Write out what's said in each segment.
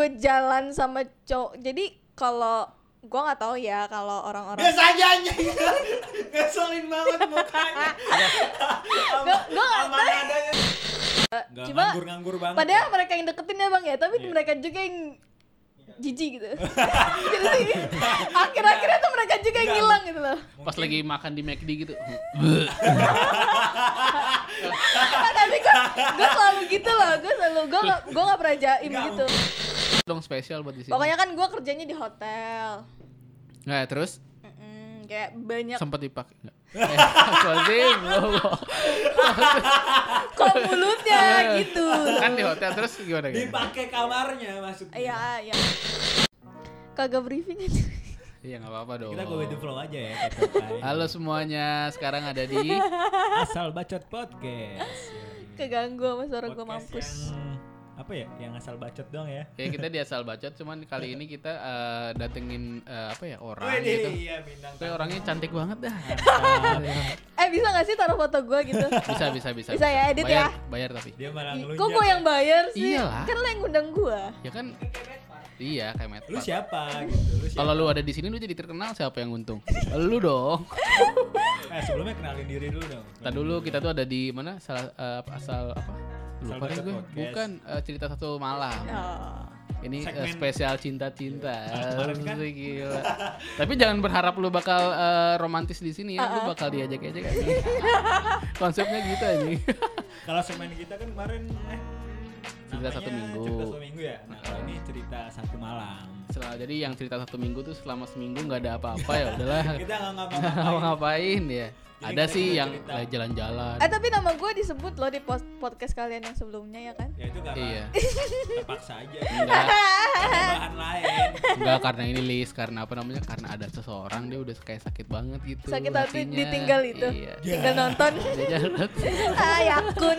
jalan sama cowok, jadi kalau gue nggak tahu ya kalau orang-orang biasa aja anjing. Ngeselin banget mukanya. gue nggak adanya. Cuma nganggur banget. padahal mereka yang deketin ya bang ya, tapi Iya. mereka juga yang jijik gitu. Jadi akhir-akhirnya tuh mereka juga yang hilang gitu loh. Pas lagi makan di McD gitu. Tapi gue selalu gitu loh, gue nggak pernah jaim gitu. Dong spesial buat di sini. Pokoknya kan gue kerjanya di hotel. Nah, terus Kayak banyak sempat dipakai enggak? Closing. kok mulutnya gitu. Kan di hotel terus gimana gitu? Dipakai kamarnya maksudnya. Iya. Kagak briefing aja. Iya enggak apa-apa dong. Kita go with the flow aja ya. Halo semuanya, sekarang ada di Asal Bacot Podcast. Keganggu sama suara gue Podcast mampus. Yang apa ya? Yang asal bacot doang ya. kayak kita di asal bacot, cuman kali ini kita datengin orang Wih, gitu. iya bintang. Kayak orangnya cantik banget dah. Bisa gak sih taruh foto gue gitu? Bisa. Bisa ya, edit bayar, ya? Bayar tapi. Dia malah ngelunjak. Kok gue yang bayar sih? Iyalah. Kan lo yang ngundang gue. Ya kan? Iya, kayak Matt. Lu siapa gitu? Lu siapa? Kalau lu ada di sini lu jadi terkenal, siapa yang untung? Lu dong. Sebelumnya kenalin diri dulu dong. Tadi dulu kita tuh ada di mana? Asal apa? Lupa deh Bacot gue. Podcast. Bukan cerita satu malam. Oh. Ini Segmen- spesial cinta-cinta. Kemarin kan? Gila. Tapi jangan berharap lu bakal romantis di sini ya. Lu bakal diajak-ajak aja. Konsepnya gitu aja. Kalau segmen kita kan kemarin Cerita namanya satu minggu. Cerita satu minggu ya. Nah, kalau ini cerita satu malam. Jadi yang cerita satu minggu tuh selama seminggu nggak ada apa-apa ya udahlah. Kita nggak Mau ngapain ya? Jadi Ada kita sih juga yang cerita. jalan-jalan. Tapi nama gue disebut loh di podcast kalian yang sebelumnya ya kan? Ya itu karena Iya. terpaksa aja. Enggak, Ada bahan lain. enggak karena ini list, karena apa namanya? Karena ada seseorang dia udah kayak sakit banget gitu. Sakit hati hatinya. ditinggal itu. Iya. Tinggal nonton. Dia jalan. Yakun.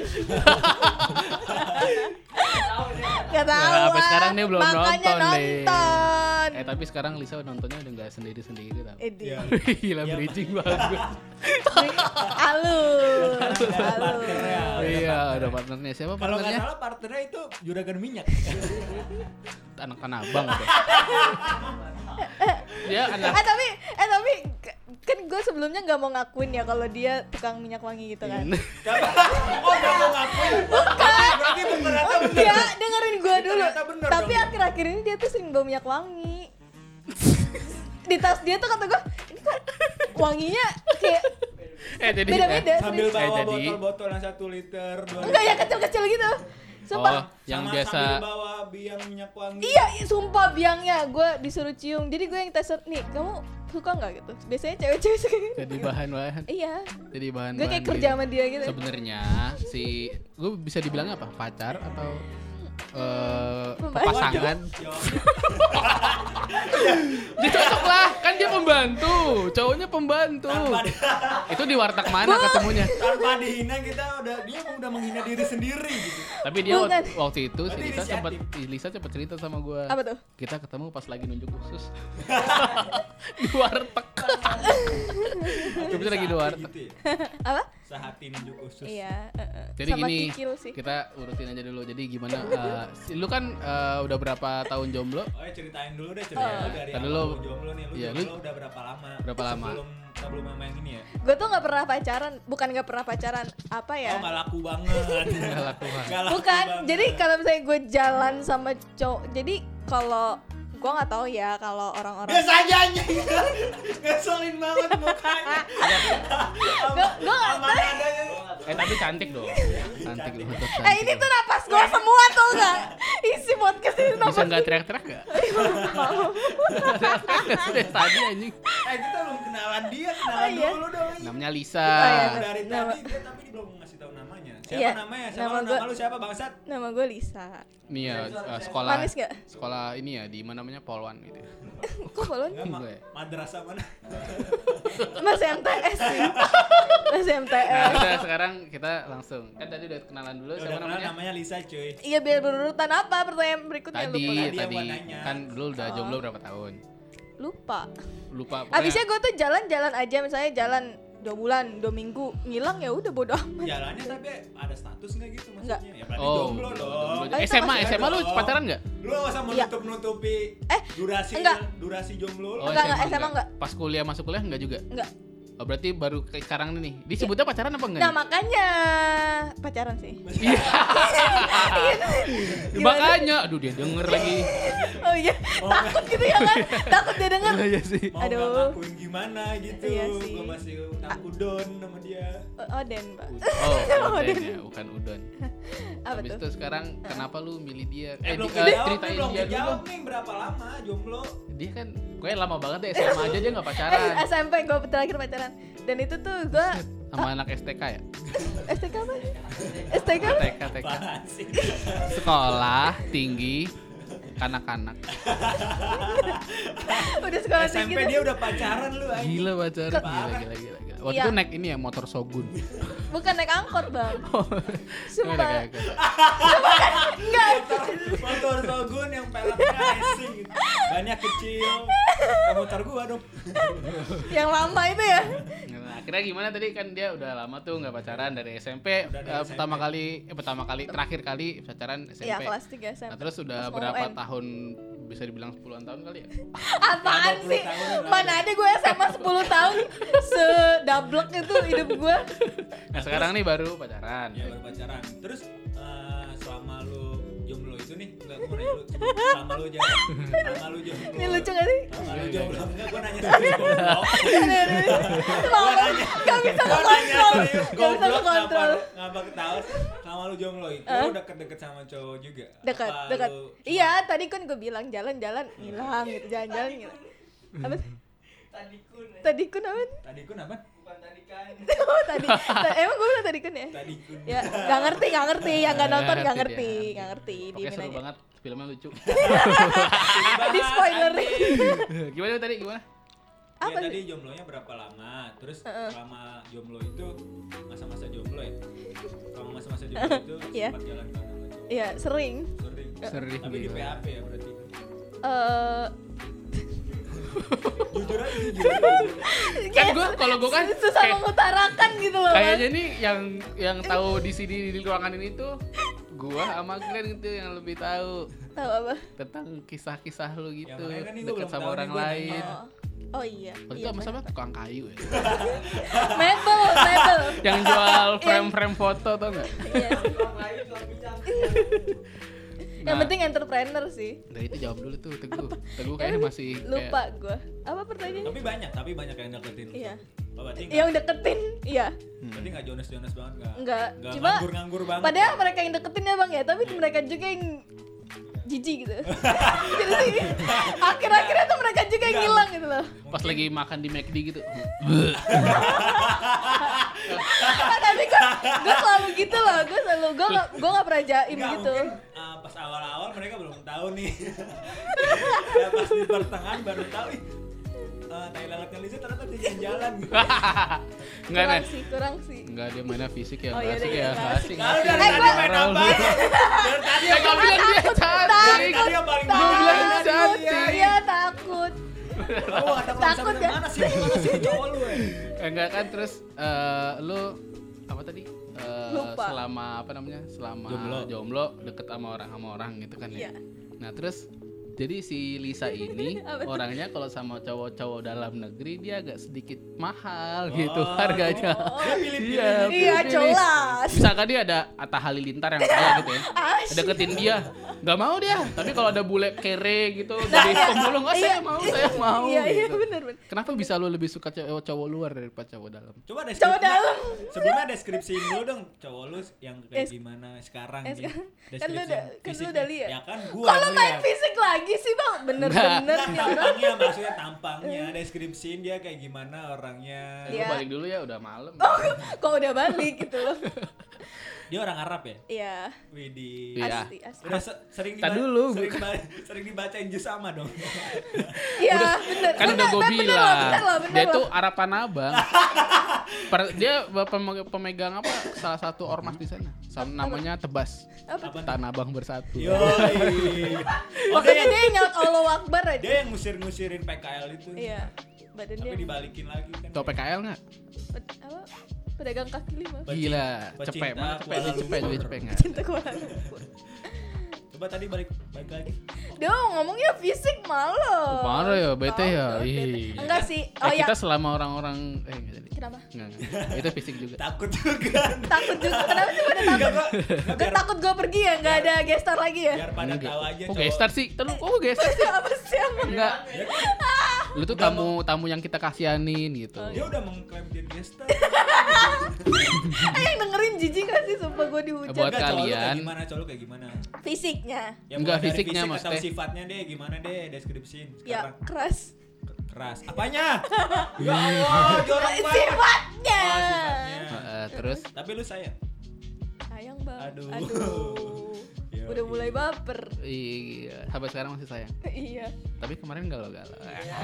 Gak tahu. Nah, sampai sekarang dia belum makanya nonton. Tapi sekarang Lisa nontonnya udah nggak sendiri-sendiri tau. Iya. Gila Iya, bridging banget. Halus. Partnernya. Iya, ada partnernya. Siapa Kalau nggak partnernya? salah partnernya itu juragan minyak. Anak abang apa? Dia anak Tapi kan gue sebelumnya nggak mau ngakuin ya kalau dia tukang minyak wangi gitu kan. Oh, nggak mau ngakuin. Bukan. Berarti ternyata bener. Ya dengerin gue dulu. Ternyata bener Tapi dong. akhir-akhir ini dia tuh sering bawa minyak wangi. Di tas dia tuh kata gue, ini kok wanginya kayak jadi beda-beda. Sambil serius. bawa jadi- botol-botol yang 1 liter, 2 Enggak ya kecil-kecil gitu. Sumpah. yang Sama biasa sambil bawa biang minyak wangi. Iya, sumpah biangnya gue disuruh cium. Jadi gue yang tes nih, kamu suka nggak gitu? Biasanya cewek-cewek suka gitu. jadi bahan-bahan. Iya. Jadi bahan. Gue kayak kerja sama dia gitu. Sebenarnya si gue bisa dibilang apa? Pacar atau Pembantu. pasangan? Yo. Dia cocok lah, kan dia pembantu, cowoknya pembantu. Itu di warteg mana ketemunya? Tanpa dihina dia udah menghina diri sendiri gitu. Tapi dia Bukan. waktu itu si Berarti Lisa sempat cerita sama gue. Apa tuh? Kita ketemu pas lagi nunjuk usus di warteg. Kita lagi di warteg. Gitu ya? Apa? Sehati nunjuk usus. Iya. Jadi Sama gini, kikil sih. kita urutin aja dulu. Jadi gimana? Lu kan udah berapa tahun jomblo? Oh ya ceritain dulu deh cerita lu dari Tadi awal lu- lu jomblo nih. Lu iya, jomblo udah berapa lama? Berapa lama? Sebelum sama yang ini ya? Gue tuh nggak pernah pacaran, bukan nggak pernah pacaran, apa ya? Oh nggak laku banget. Nggak laku banget. Nggak laku Bukan, banget. jadi kalau misalnya gue jalan sama cowok, jadi kalau gue nggak tahu ya kalau orang-orang. biasa aja anjing. Ngeselin banget mukanya. Gue nggak tahu. adanya. Tapi cantik dong. Cantik dong. tetap cantik Ini dong. tuh napas gue semua tuh nggak. Isi podcast ini Bisa napas. nggak teriak-teriak nggak? Dari tadi anjing. Kita belum kenalan dia, kenalan iya. dulu dong. Namanya Lisa. iya. Dari Nama- tadi dia tapi belum ngasih tahu namanya. Siapa Iya, namanya? Siapa nama nama gua- lu siapa bangsat? Nama gue Lisa. Nih ya sekolah. Manis nggak? Sekolah ini ya di mana namanya Polwan gitu. Kok balon? Enggak, Enggak ya? madrasah mana? Mas MTS sih. Mas Nah, MTS. udah sekarang kita langsung. Kan tadi udah kenalan dulu Udah siapa kenal namanya? namanya Lisa cuy. Iya biar berurutan apa pertanyaan berikutnya Tadi, lupa. Tadi yang gua tadi nanya. kan dulu udah jomblo berapa tahun? Lupa. Lupa. Abisnya gue tuh jalan-jalan aja, misalnya jalan 2 bulan, 2 minggu ngilang ya udah bodo amat. Jalannya tapi ada status nggak gitu Nggak. maksudnya? Ya berarti Oh, jomblo dong. Oh, itu SMA masih- SMA lu dong. pacaran nggak? Lu nggak usah Iya. menutupi enggak. durasi jomblo lu. Enggak, SMA enggak. Pas kuliah masuk kuliah enggak juga? Enggak. Oh, berarti baru kayak sekarang nih. Disebutnya pacaran apa enggak? Nah, nih? makanya pacaran sih. Iya. Gimana? Makanya, aduh dia denger lagi. Oh iya, takut gitu ya kan? Takut dia denger. Iya sih. Mau Aduh. nggak ngakuin gimana gitu. Iya sih. Gua masih udon sama dia. Oden, Pak. Oh, Uden ya, bukan Udon. Apa Habis tuh? itu sekarang kenapa lu milih dia? Belum di- dijawab, ceritain belum dia dulu. dijawab nih berapa lama jomblo? Dia kan gue lama banget deh SMA aja dia enggak pacaran. SMP gue terakhir pacaran. Dan itu tuh gue Sama anak STK ya? STK apa? STK apa? TK. Apaan sih? Sekolah tinggi kanak-kanak. Udah sekolah SMP tinggi dia tuh. udah pacaran lu anjing. Gila pacaran. Gila. Waktu Iya. itu naik ini ya motor Shogun. Bukan naik angkot, Bang. Oh, Sumpah. kayak- Enggak. Motor Shogun yang peleknya racing gitu. Banyak kecil. Kayak motor gua dong. Yang lama itu ya. Nah, akhirnya gimana tadi kan dia udah lama tuh nggak pacaran dari SMP. Udah dari Pertama kali terakhir kali pacaran SMP. Iya, kelas 3 SMP. Nah, terus udah Pas mau berapa UN. tahun, bisa dibilang 10-an tahun kali ya? Apaan 20 sih? tahun udah Mana ada gue SMA 10 tahun sedablek itu hidup gue. Nah, sekarang nih baru pacaran. Ya baru pacaran. Terus selama lu jomblo itu nih, enggak gua mau nanya lu. Selama lu jomblo. Ini lucu gak sih? Selama lu jomblo enggak gua nanya serius goblok. Lama gak bisa Gua nanya ngekontrol. serius Gak bisa goblok. ngekontrol. Ngapa ketawa? Selama lu jomblo itu lu deket-deket sama cowok juga? Dekat. Apa lu cuma- Iya, tadi kan gue bilang jalan-jalan ngilang gitu, jalan-jalan ngilang. Apa sih? Tadi kun apa? Tadi kun apa? Oh, tadi. Emang gue bilang tadi kun ya? Tadi kun. Ya, gak ngerti. Yang gak nonton gak Ngerti ngerti, dia. gak ngerti. Oke, Diemin seru aja. banget, filmnya lucu. Di spoilerin. Gimana tadi, gimana? Apa Ya, sih? tadi jomblonya berapa lama? Terus selama jomblo itu masa-masa jomblo ya? Selama masa-masa jomblo itu Iya. sempat jalan-jalan sama cowok? Iya, sering. Sering. Sering, Tapi di gila. PHP ya berarti. Jujur aja. Kan kalau gue kan susah kayak- mengutarakan gitu loh. kayaknya nih yang tahu di sini di ruangan ini tuh gua sama Glenn gitu yang lebih tahu Tahu apa? tentang kisah-kisah lu gitu, makanya kan ini gua dekat belum sama tahu orang nih, gua lain. nanya. Oh iya. Waktu Iya, itu sama siapa? Tukang kayu ya. Mebel. Yang jual frame-frame foto tau nggak? Iya. Yang Nah. penting entrepreneur sih. Dari itu jawab dulu tuh Teguh kayaknya masih Lupa gua. Apa pertanyaannya? Tapi banyak yang deketin. Iya. Oh, berarti Yang deketin, iya. berarti nggak Jonas banget nggak? Enggak. Nggak Cuma nganggur banget. padahal mereka yang deketin ya Bang ya, tapi mereka juga yang jijik gitu. Jadi akhir-akhirnya tuh mereka juga yang hilang gitu loh. pas lagi makan di McD gitu. Tapi gue selalu gitu loh, gue nggak pernah jaim Nggak, gitu. mungkin pas awal-awal mereka belum tahu nih. Ya pas di pertengahan baru tahu ih. Tai lalatnya Lisa ternyata dia jalan gitu. Enggak nih. Kurang sih. Enggak, dia mainnya fisik ya. Oh, iya, asik iya, ya. nggak Asik. Kalau asik. dari Eh, tadi gua- main apa? Dari tadi Ya kau bilang dia cantik. Tadi yang paling Gua bilang banyak. cantik. Iya takut. Oh, ada Takut ya? mana sih cowok lu ya? Enggak kan terus lu apa tadi? Lupa. Selama apa namanya? Selama jomblo deket sama orang gitu kan ya. Iya. Nah, terus jadi si Lisa ini Apa tuh? orangnya kalau sama cowok-cowok dalam negeri dia agak sedikit mahal gitu harganya. Dia pilih-pilih. Iya, Iya pilih-pilih. jelas. Misalkan dia ada Atta Halilintar yang kaya gitu ya. Asyik. Deketin dia, nggak mau dia. Tapi kalau ada bule kere gitu jadi pemulung, oh saya mau Iya gitu. benar. Kenapa bisa lu lebih suka cowok luar daripada cowok dalam? Coba deskripsi. Cowok dalam. Sebelumnya deskripsiin dulu dong cowok lu yang kayak Es- gimana sekarang es- gitu. kan lu udah- kan lu fisiknya. udah lihat. Ya kan gua Kalau main ngeliat. fisik lagi sih Bang, bener-bener Nah, nih orang. tampangnya maksudnya tampangnya deskripsiin dia kayak gimana orangnya. Iya. Gua balik dulu ya, udah malam. Kok udah balik gitu loh. Dia orang Arab ya? Iya. Widih. Iya. Asli. Udah sering Tar dulu, sering dibacain jus sama dong. Iya, bener. Kan udah gue Bener bilang, bener dia loh. tuh Arab Tanabang. Dia pemegang apa? Salah satu ormas di sana. Namanya Tebas. Apa? Tanabang Bersatu. Yoi. Oh, Pokoknya dia nyaut Allahu Akbar aja. dia yang ngusir-ngusirin PKL itu. Iya. badannya. Tapi dibalikin lagi kan. Tau PKL nggak? Apa? Pedagang kaki lima. Gila, Pecinta cepet mana cepet Kuala cepet Lumpur. cepet nggak? Cinta Kuala Lumpur. Coba tadi balik lagi. Dia ngomongnya fisik malu. Parah ya, bete ya. Bete. Ih. Enggak sih. Oh ya. Kita selama orang-orang nggak jadi. Kenapa? Nggak. Itu fisik juga. Takut juga. Takut juga. Kenapa sih pada takut? Gue takut gue pergi ya, nggak ada gestar lagi ya. Biar pada tahu aja. Kok cowok. gestar sih? Terus kok gestar sih? Apa sih yang Enggak. Ya kan? Lu tuh tamu yang kita kasihanin gitu. Dia udah mengklaim dia gestar. yang dengerin jijik gak sih sumpah gue dihujat. Buat Enggak, cowok lu kalian. Cowok lu kayak gimana? Fisiknya. Ya, Enggak, mulai dari fisiknya, fisik atau maksudnya. sifatnya deh, gimana deh, deskripsiin Ya sekarang. keras. Keras. Apanya? Ya Allah, jorok banget. Sifatnya. Oh, sifatnya. Terus Tapi lu sayang. Sayang bang. Aduh. Yo, Udah mulai baper. iya, sampai sekarang masih sayang. Iya. Tapi kemarin galau-galau.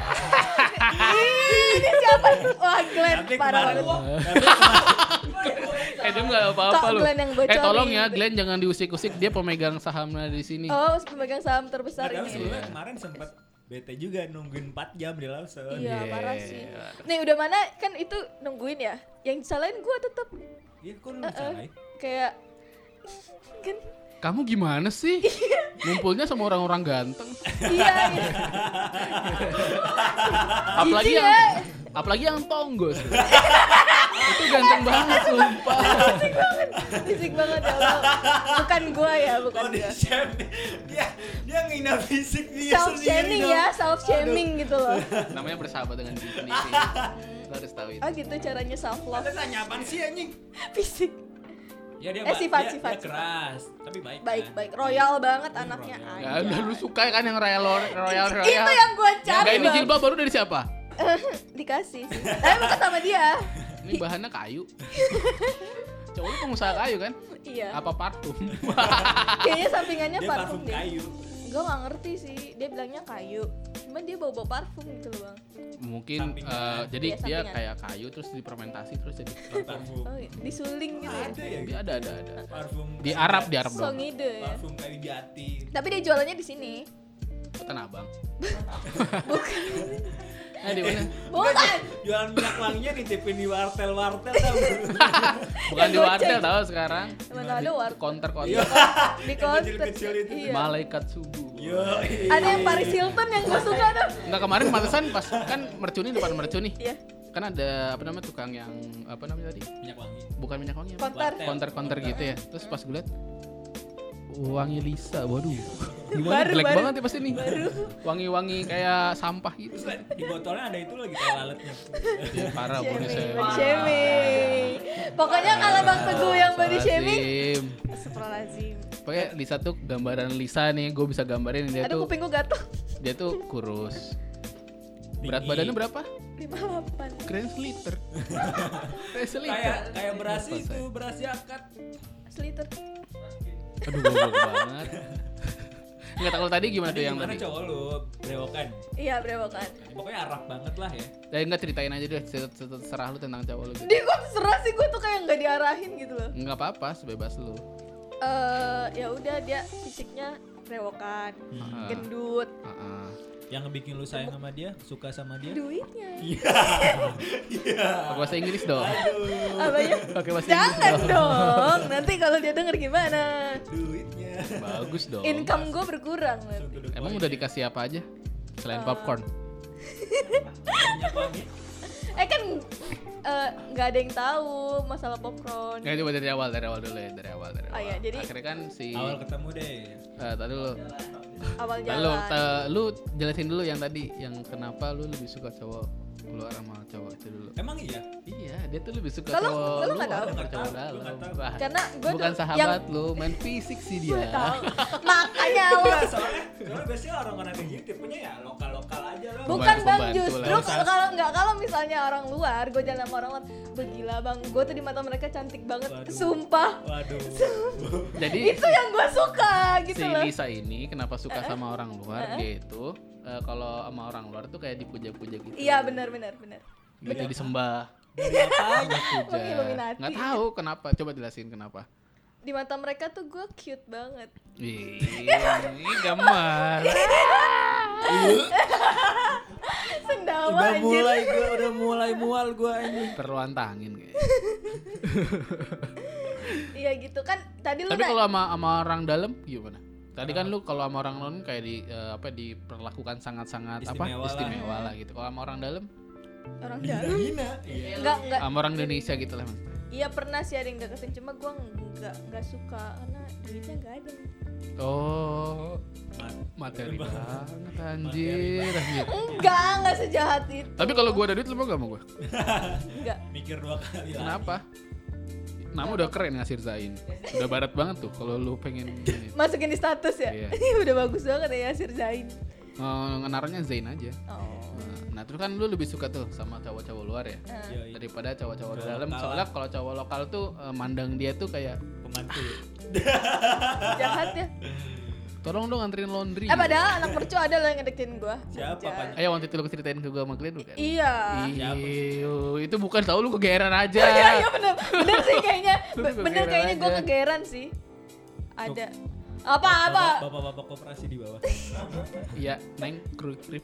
Ini siapa? Wah Glenn Tapi parah kemarin banget. Dia nggak apa-apa Kok lu. Glenn yang bocorin? Tolong ya Glenn jangan diusik-usik, dia pemegang sahamnya di sini. Oh pemegang saham terbesar Tapi ini. sebelumnya kemarin sempat bete juga nungguin 4 jam di Lawson. Iya Yeah. parah sih. Nih udah mana kan itu nungguin ya. Yang disalahin gue tetep Iya, kok lu disalahin? kayak kan Kamu gimana sih? Ngumpulnya sama orang-orang ganteng. iya iya. Apalagi Jijik yang ya. apalagi yang tonggos. Itu ganteng banget sumpah. Fisik banget ya Allah. Bukan gue ya, bukan Oh, gue. dia shame. Dia ngina fisik dia Self shaming sendiri ya, dong. self shaming gitu loh. Namanya bersahabat dengan diri sendiri. Lo harus tahu itu. Oh gitu caranya self love. Ada tanya apaan sih anjing? Fisik. Ya dia Sifat. dia keras, tapi baik. Baik, royal banget anaknya. royal. Ya udah lu suka kan yang royal. Itu yang gue cari. Enggak, ini Bang. jilbab baru dari siapa? Dikasih sih. Tapi bukan sama dia. Ini bahannya kayu. Cowok lu pengusaha kayu kan? Iya. Apa parfum? Kayaknya sampingannya Dia parfum parfum deh. kayu. Gue gak ngerti sih. Dia bilangnya kayu. Cuman dia bawa parfum gitu loh bang. Mungkin Sampingan. jadi Iya, dia sampingan. kayak kayu terus difermentasi terus jadi Parfum. Oh, disuling gitu ya. Ada ya? Dia ada. Parfum. Di Arab dong. So ngide ya. Parfum kayu jati. Tapi dia jualannya di sini. Tanah Abang. Bukan. Di mana? Bukan. Jualan minyak wanginya nitipin di wartel-wartel tau. Bukan di Goceng. wartel tahu sekarang. Mana ada warteg. Counter. Di Yang konter. kecil-kecil itu. Iya. Malaikat subuh. Yo. Ada yang Paris Hilton yang gue suka tuh. Enggak, kemarin pantesan pas kan mercuni depan mercuni. Iya. Kan ada apa namanya tukang yang apa namanya tadi? Minyak wangi. Bukan minyak wangi. apa? Konter. Counter gitu ya. Terus pas gue liat wangi Lisa, waduh. Gimana Baru, black baru. banget ya pasti nih. Wangi-wangi kayak sampah gitu. Terus di botolnya ada itu lagi kayak lalatnya. Dia parah body Shaming, shaming. body shaming. Pokoknya kalau Bang Teguh yang body shaming, Astagfirullahaladzim. astagfirullahaladzim. Pokoknya Lisa tuh gambaran Lisa nih, gue bisa gambarin dia Aduh tuh kuping gue gatel. dia tuh kurus. Berat Tinggi. badannya berapa? 58. Keren seliter. Keren seliter. Kayak beras itu, beras yakat. Seliter. Aduh goblok banget. Enggak tahu tadi gimana tuh yang Gimana tadi? cowok lu? Brewokan. Iya brewokan. Pokoknya Arab banget lah ya. Enggak ceritain aja deh, terserah lu tentang cowok lu gitu. Dia kok terserah sih gue tuh kayak nggak diarahin gitu loh. Enggak apa-apa, sebebas lu. Ya udah dia fisiknya brewokan, Heeh. gendut, Heeh. Yang bikin lu sayang sama dia, suka sama dia. duitnya. Pakai bahasa Inggris dong. Apanya? Pakai bahasa Inggris Jangan dong. dong. Nanti kalau dia denger gimana? Duitnya. Bagus dong. Income gue berkurang nanti. Emang udah dikasih apa aja? Selain popcorn. Minyak wangi. Kan nggak ada yang tahu masalah popcorn. Nggak, coba dari awal dulu ya, dari awal. Oh iya, jadi- akhirnya kan si Awal ketemu deh. tadi lu Awal Lalu jalan. lu jelasin dulu yang tadi, yang kenapa lu lebih suka cowok keluar sama cowok itu dulu. Emang iya? Iya, dia tuh lebih suka Kalau- cowok kalau nggak luar tahu. daripada cowok Lu dalam. nggak tahu. Wah, Karena gua bukan tuh sahabat lu, main fisik sih Gue dia. tahu. Makanya lo. Enggak, soalnya biasanya orang-orang kayak gini tipenya ya lokal-lokal aja loh. Bukan bang, Pembantu justru lah. kalau misalnya orang luar, gue jalan sama orang luar, gila bang, gue tuh di mata mereka cantik banget, Waduh. sumpah. Waduh. Jadi Itu yang gue suka gitu si loh. Lisa ini kenapa suka sama orang luar, dia itu kalau sama orang luar tuh kayak dipuja-puja gitu. Iya benar. Gitu disembah. Dari apa? Puja. Illuminati. Nggak tahu kenapa, coba jelasin kenapa. Di mata mereka tuh gue cute banget. Ih, gambar. Sendawa semua anjir. Udah mulai mual gue ini. Perlu antangin kayaknya. Iya gitu kan tadi lu Tapi kalau sama orang dalam gimana? Tadi kan lu kalau sama orang non kayak diperlakukan sangat-sangat istimewa lah gitu. Kalau sama orang dalam? orang dalam Hina. Iya. enggak Sama orang Indonesia gitu lah. Mas. iya pernah sih ada yang deketin cuma gue nggak suka karena duitnya nggak ada. Oh, materi banget anjir. Enggak sejahat itu. Tapi kalau gua ada duit lu mau gak mau gua? Enggak. Mikir 2 kali lagi. Kenapa? Nama udah keren Nasir Zain. Udah barat banget tuh kalau lu pengen ini. Masukin di status ya. Iya. Udah bagus banget ya Yasir Zain. Ngenarnya Zain aja. Oh. Nah, terus kan lu lebih suka tuh sama cowok-cowok luar ya Yoi. daripada cowok-cowok Cowok dalam. lokal. Soalnya kalau cowok lokal tuh mandang dia tuh kayak Pembantu. Jahat ya. tolong dong anterin laundry. Padahal anak mercu ada loh yang ngedeketin gua. Siapa, Jahat. Pak? Ayo waktu itu lu ceritain ke gua sama Glenn kan? Iya. Iyo, itu bukan tahu lu kegeeran aja. Iya bener sih kayaknya. Lu kegeeran Bener kayaknya gua aja. kegeran sih. Ada. Apa? Bapak-bapak koperasi di bawah. Iya, neng krip.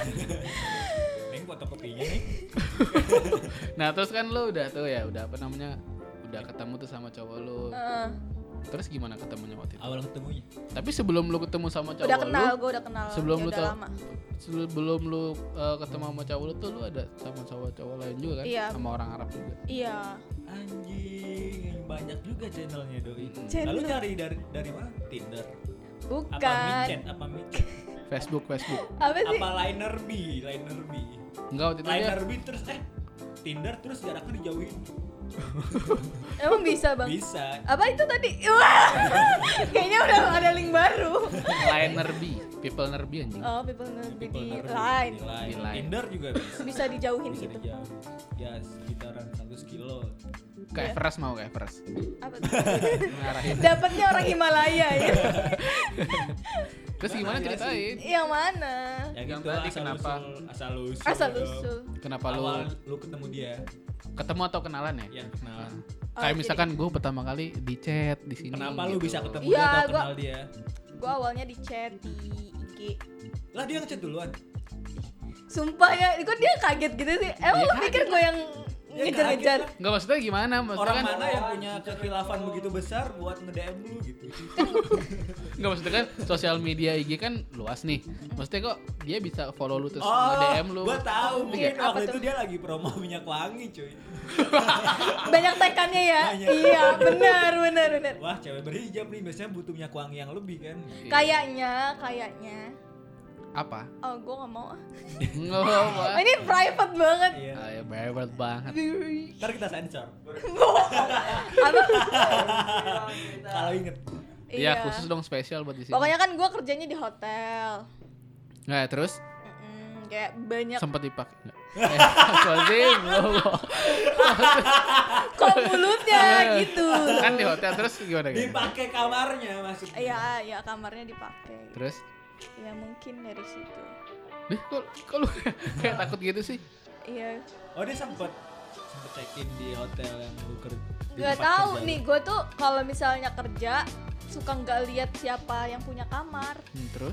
Neng fotokopinya nih. Nah, terus kan lu udah tuh ya, udah apa namanya? Udah ketemu tuh sama cowok lu. Terus gimana ketemunya waktu itu? Awal ketemunya. Tapi sebelum lu ketemu sama cowok Udah kenal, lu, gua udah kenal. sebelum ya lu udah tau, lama. sebelum lu ketemu sama cowok lu tuh lu ada sama cowok lain juga kan? Iya. Sama orang Arab juga. Iya. Anjing, banyak juga channelnya doi. Channel. Lalu cari dari mana? Tinder. Bukan. Apa micet? Facebook. Apa sih? Apa Liner B? Enggak, waktu itu dia Liner B terus Tinder terus jaraknya dijauhin. Emang bisa bang? Bisa. Apa itu tadi? Wah, kayaknya udah ada link baru. Liner B, people nerbi anjing. Oh, people nerbi People di nerbi. line. Di Line. Tinder juga bisa. Bisa dijauhin Bisa gitu. dijauh. Ya sekitaran 1 kilo. Ke Everest mau ke Everest. Apa tuh? Ngarahin. Dapatnya orang Himalaya ya. Terus gimana ceritain? Yang mana? Ya Yang gitu tadi asal kenapa? Asal dong. usul. Kenapa Awal lu lu ketemu dia ketemu atau kenalan ya? yang kenalan. Kayak jadi- misalkan gue pertama kali di chat di sini. Kenapa lu gitu. bisa ketemu Iya, dia atau gua- kenal dia? Gua awalnya di chat di IG. Lah dia ngechat duluan. Sumpah ya, kok dia kaget gitu sih? Emang Dia lu kaget pikir gue yang Ya, ngejar-ngejar? kaget Enggak maksudnya gimana? Maksudnya Orang kan mana yang punya kekhilafan begitu besar buat nge-DM lu gitu. enggak maksudnya kan sosial media IG kan luas nih. Maksudnya kok dia bisa follow lu terus Oh, nge-DM lu. gua tahu mungkin Apa waktu tuh? itu dia lagi promo minyak wangi cuy. Banyak tekannya ya? Banyak. Iya, benar. Wah cewek berhijab nih biasanya butuh minyak wangi yang lebih kan. Iya. Kayaknya. Apa? Oh, gue gak mau. Enggak apa. Ini private banget. Iya. Ya bebel banget. Ntar kita sensor. Apa? Kalau inget. Iya, khusus dong spesial buat di sini. Pokoknya kan gue kerjanya di hotel. Nah, terus Kayak banyak. sempat dipakai enggak? Closing. Kok mulutnya gitu. Kan di hotel terus gimana gitu? Dipakai kamarnya maksudnya. Iya, kamarnya dipakai. Terus Ya mungkin dari situ. kok lu kayak takut gitu sih? Iya. Oh dia sempet check-in di hotel yang lu kerja. Gak tahu nih, gue tuh kalau misalnya kerja suka nggak lihat siapa yang punya kamar. Terus?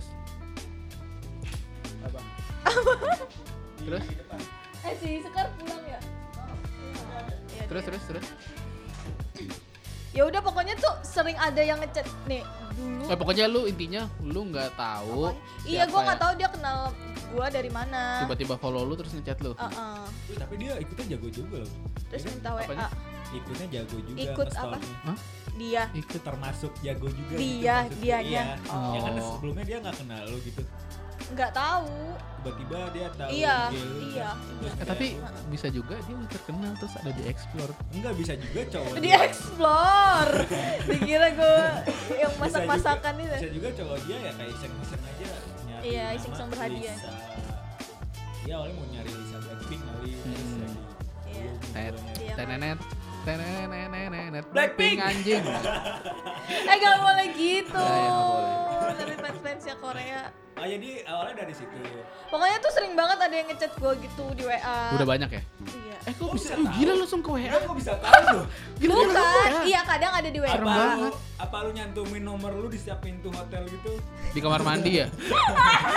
Apa? Terus? Si Sekar pulang ya? Iya, Terus? Ya udah pokoknya tuh sering ada yang ngechat nih dulu. Pokoknya lu intinya lu nggak tahu. Iya, gue nggak siapa tahu dia kenal gue dari mana. tiba-tiba follow lu terus ngechat lu. Wih, tapi dia ikutnya jago juga loh. Terus Dia kan minta WA. Apanya? ikutnya jago juga. Ikut nge-stalknya. apa? Hah? Dia. Ikut termasuk jago juga. Dia, gitu maksudnya. dianya. Iya. Oh. Ya kan sebelumnya dia nggak kenal lu gitu. Nggak tahu. Tiba-tiba dia tahu Iya, IG lu, iya. kan. Terus kayak, Tapi bisa juga dia udah terkenal terus ada di explore. enggak bisa juga cowok. Di explore. Dikira gue yang Bisa masak-masakan juga- itu. Bisa juga cowok dia ya kayak iseng-iseng aja nyari Iya, nama iseng-iseng berhadiah. Lisa. Dia awalnya mau nyari Lisa Blackpink kali. Terus Hmm. lagi Iya. Tet, Iya. tenenet, tenenet, Blackpink. anjing. Gak boleh gitu. Ya, nggak Tapi fans-fansnya Korea. Ah jadi awalnya dari situ. Pokoknya tuh sering banget ada yang ngechat gue gitu di WA. Udah banyak ya? Iya. Kok Kok bisa? bisa tahu? Gila langsung ke WA. Dia kok bisa tahu loh? Gila Bukan, iya kadang ada di WA. Serem Apa banget. apa lu nyantumin nomor lu di setiap pintu hotel gitu? Di kamar mandi ya?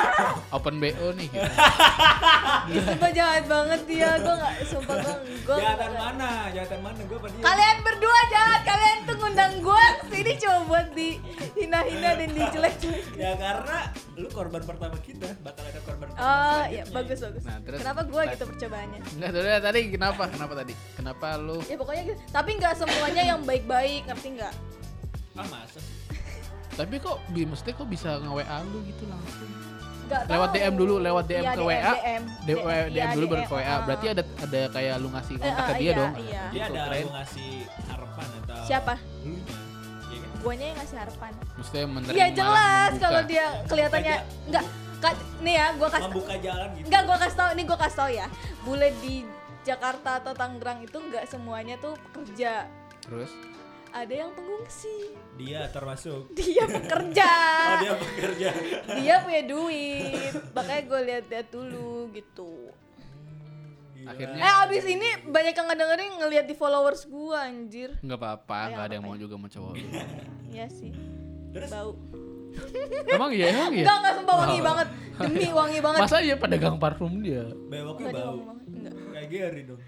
open BO nih gitu. Sumpah jahat banget dia, gue gak, sumpah gue Jahatan mana gue apa dia? Kalian berdua jahat, kalian tuh ngundang gue kesini cuma buat dihina-hina dan dijelek-jelek. Ya karena lu korban pertama kita, bakal ada korban pertama Oh iya, selanjutnya. bagus. Nah, terus Kenapa gue gitu percobaannya? Enggak tadi kenapa tadi? Kenapa lu Ya pokoknya gitu, tapi gak semuanya yang baik-baik, ngerti gak? Ah masa sih? tapi kok mesti kok bisa nge-WA lu gitu langsung? Gak tahu. Lewat DM dulu, lewat DM Iya, ke WA. DM DM dulu baru ke WA. ah. Berarti ada kayak lu ngasih kontak ke dia iya, dong. iya. Dia Gitu, ada keren. lu ngasih harapan atau Siapa? Dulunya. Iya kan? Guanya yang ngasih harapan. Maksudnya menerima. Iya jelas membuka. kalau dia kelihatannya enggak nih ya, gue kasih Membuka jalan gitu. enggak gue kasih tau, ini gue kasih tau ya. Bule di Jakarta atau Tangerang itu enggak semuanya tuh pekerja. Terus Ada yang pengungsi. Dia termasuk. Dia pekerja. Oh dia bekerja. Dia punya duit. Makanya gue lihat-lihat dulu gitu. Gila. Akhirnya Abis ini banyak yang ngedengerin ngelihat di followers gue anjir. enggak apa-apa, Ayo, enggak ada yang apa-apa mau juga sama cowok. Iya sih. Terus Bau. Emang iya? Enggak sumpah wangi banget. Demi wangi banget. Masa iya pedagang parfum dia? bewoknya Enggak dia bau. wangi banget. Enggak. Kayak Gary dong.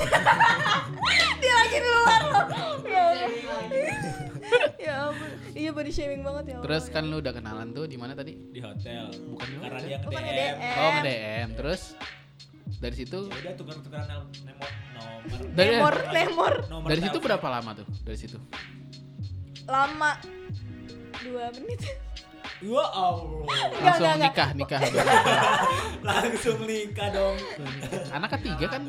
Dia lagi di luar loh. Ya ampun. Ya ampun. Iya body shaming banget ya. Terus kan lu udah kenalan tuh di mana tadi? Di hotel. Bukan di Karena hotel. dia Bukan nge-DM. nge-DM. Oh, nge-DM. Terus dari situ Ya udah tukar-tukaran nomor. Nemor. dari situ telepon. berapa lama tuh? Dari situ. Lama 2 menit. Ya Allah. Langsung enggak. nikah. Langsung nikah dong. Anak ketiga kan?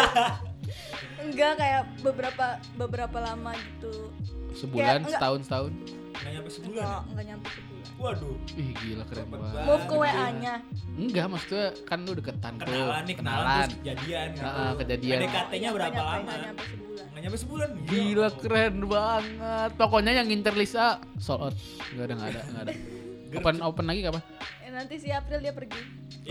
Enggak kayak beberapa lama gitu. Sebulan, enggak. setahun. Nggak nyampe sebulan. Ya? Enggak nyampe sebulan. Waduh. Ih gila keren Cepet banget. banget. Move ke WA-nya. Enggak, maksudnya kan lu deketan tuh. Kenalan nih, Kenalan. terus jadian gitu. Kejadian. PDKT-nya berapa lama? Enggak nyampe sebulan. Nggak nyampe sebulan. Gila keren banget. Pokoknya yang ngincer Lisa sold out. Enggak ada. Open lagi kapan? Nanti si April dia pergi.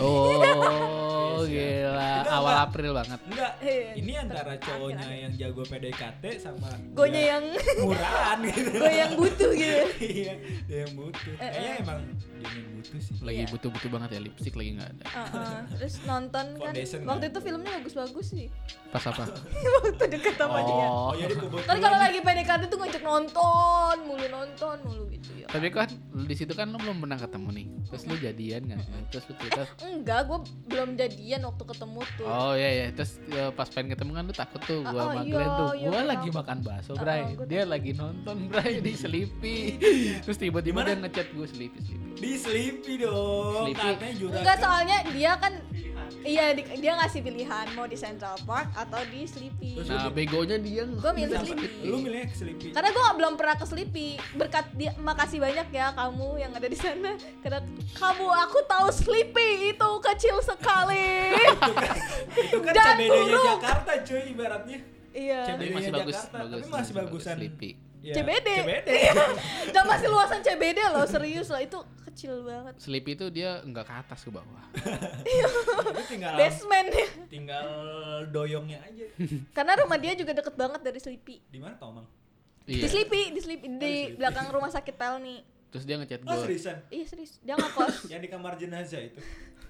Oh, Yes, gila. Enggak, Awal enggak. April banget. Enggak, Iya. ini antara cowoknya yang jago PDKT sama Gonya dia yang murahan gitu. gue yang butuh gitu. Iya, dia yang butuh. Kayaknya emang dia yang butuh sih. Lagi Iya. butuh-butuh banget ya, lipstick lagi enggak ada. Terus nonton kan. Foundation Waktu kan? itu filmnya bagus-bagus sih. Pas apa? Waktu deket sama dia. Oh. Oh, jadi kebetulan. Kan kalau lagi PDKT tuh ngajak nonton mulu gitu ya. Tapi kan di situ kan lu belum pernah ketemu nih. Terus lu jadian kan? Terus lu cerita. Enggak, gue belum jadian waktu ketemu tuh. Oh iya. Terus pas pengen ketemu kan lu takut tuh gua sama iya, Glenn tuh. iya, Gua benar. lagi makan bakso, Bray. gua Dia lagi nonton, Bray, di Sleepy. Terus tiba-tiba Gimana? dia ngechat gua Sleepy. Di Sleepy dong. Sleepy. Katanya juragan. Enggak, soalnya dia kan dia ngasih pilihan mau di Central Park atau di Sleepy. Nah, begonya dia. Gua milih Kenapa? Sleepy. Lu milihnya ke Sleepy. Karena gue belum pernah ke Sleepy. Berkat dia, makasih banyak ya kamu yang ada di sana. Karena aku tahu Sleepy itu kecil sekali. Itu kan Dan CBD-nya buruk. Jakarta cuy ibaratnya. Iya. Tapi CBD-nya masih bagus, Jakarta, bagus. tapi masih bagusan. Sleepy. Ya, CBD. CBD. Dan masih luasan CBD loh, serius loh, itu kecil banget. Sleepy itu dia enggak ke atas ke bawah. Itu tinggal Basement. tinggal doyongnya aja. Karena rumah dia juga deket banget dari Sleepy. Di mana Tomang? Di Iya. Sleepy di Sleepy. belakang rumah sakit Pelni. Terus dia ngechat Oh gua. seriusan? Iya serius, dia ngekos. Yang di kamar jenazah itu.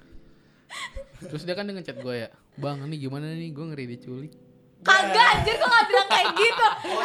Terus dia kan dia ngechat gua ya. Bang, ini gimana nih? Gua ngeri diculik. Kagak anjir, gue gak bilang kayak gitu.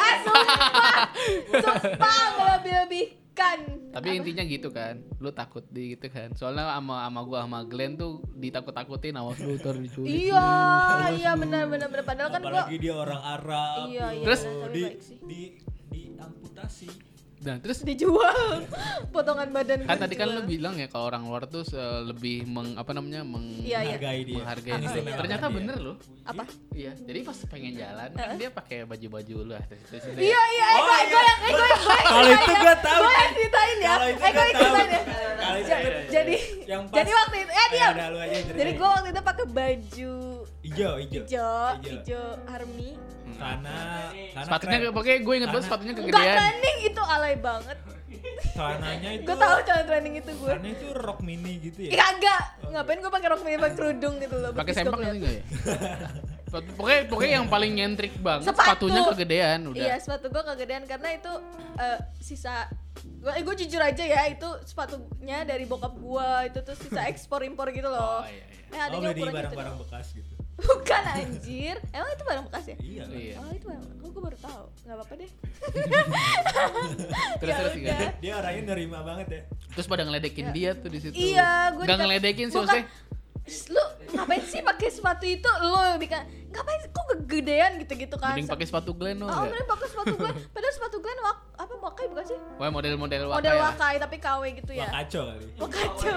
Sumpah melebih-lebihkan. Tapi intinya gitu kan. Lu takut di gitu kan. Soalnya sama gua sama Glenn tuh ditakut-takutin awas lu ntar diculik. Iya benar padahal kan gue Apalagi dia orang Arab. Iya, iya, Terus benar, tapi di baik sih. di amputasi. Nah, terus Dijual potongan badan kan gua tadi kan dijual. lu bilang ya kalau orang luar tuh lebih Iya, iya. Menghargai dia. menghargai Apa itu. sih? Ternyata Dia. bener loh. Apa? Iya, jadi pas pengen jalan kan dia pakai baju-baju lu terus Iya, Oh, gue iya. yang Kalau itu gua tahu. Gue yang ceritain ya. Kalau itu Gue gua yang ceritain ya. tahu. Kalau itu Ja- gua tahu. Jadi Yang pas- jadi waktu itu diam. udah, lu aja yang Jadi ceritain. gue waktu itu pakai baju hijau. hijau army. Karena sepatunya keren. pakai gue inget banget Karena- sepatunya Enggak kegedean. trending itu alay banget. Celananya itu. Gue tahu cara trending itu gue. Karena itu rok mini gitu ya. Ih kagak. Ngapain gue pakai rok mini pakai kerudung gitu loh. Pakai betis sempak gua nanti kelihatan. enggak ya? Pokoknya yang paling nyentrik banget Sepatu. sepatunya kegedean udah. Iya, sepatu gue kegedean karena itu sisa Gue jujur aja ya, itu sepatunya dari bokap gue, itu tuh sisa ekspor impor gitu loh. Oh iya. Adanya beli ukurannya barang-barang gitu. bekas gitu. Bukan anjir, emang itu barang bekas ya? Iya. Iya. Oh itu barang, gue baru tahu, nggak apa-apa deh. Terus Ya gimana? udah. Dia orangnya nerima banget ya. Terus pada ngeledekin dia tuh di situ. Iya, gue Gak ngeledekin sih bukan- maksudnya. Lu ngapain sih pakai sepatu itu? Lu ngapain sih kok kegedean gitu-gitu kan? Mending pakai sepatu Glen Oh, enggak? mending pakai sepatu Glen. Padahal sepatu Glen Wakai bukan sih? Wah, model-model Wakai. Model ya. Wakai tapi KW gitu Wah ya. kacau kali. Kacau.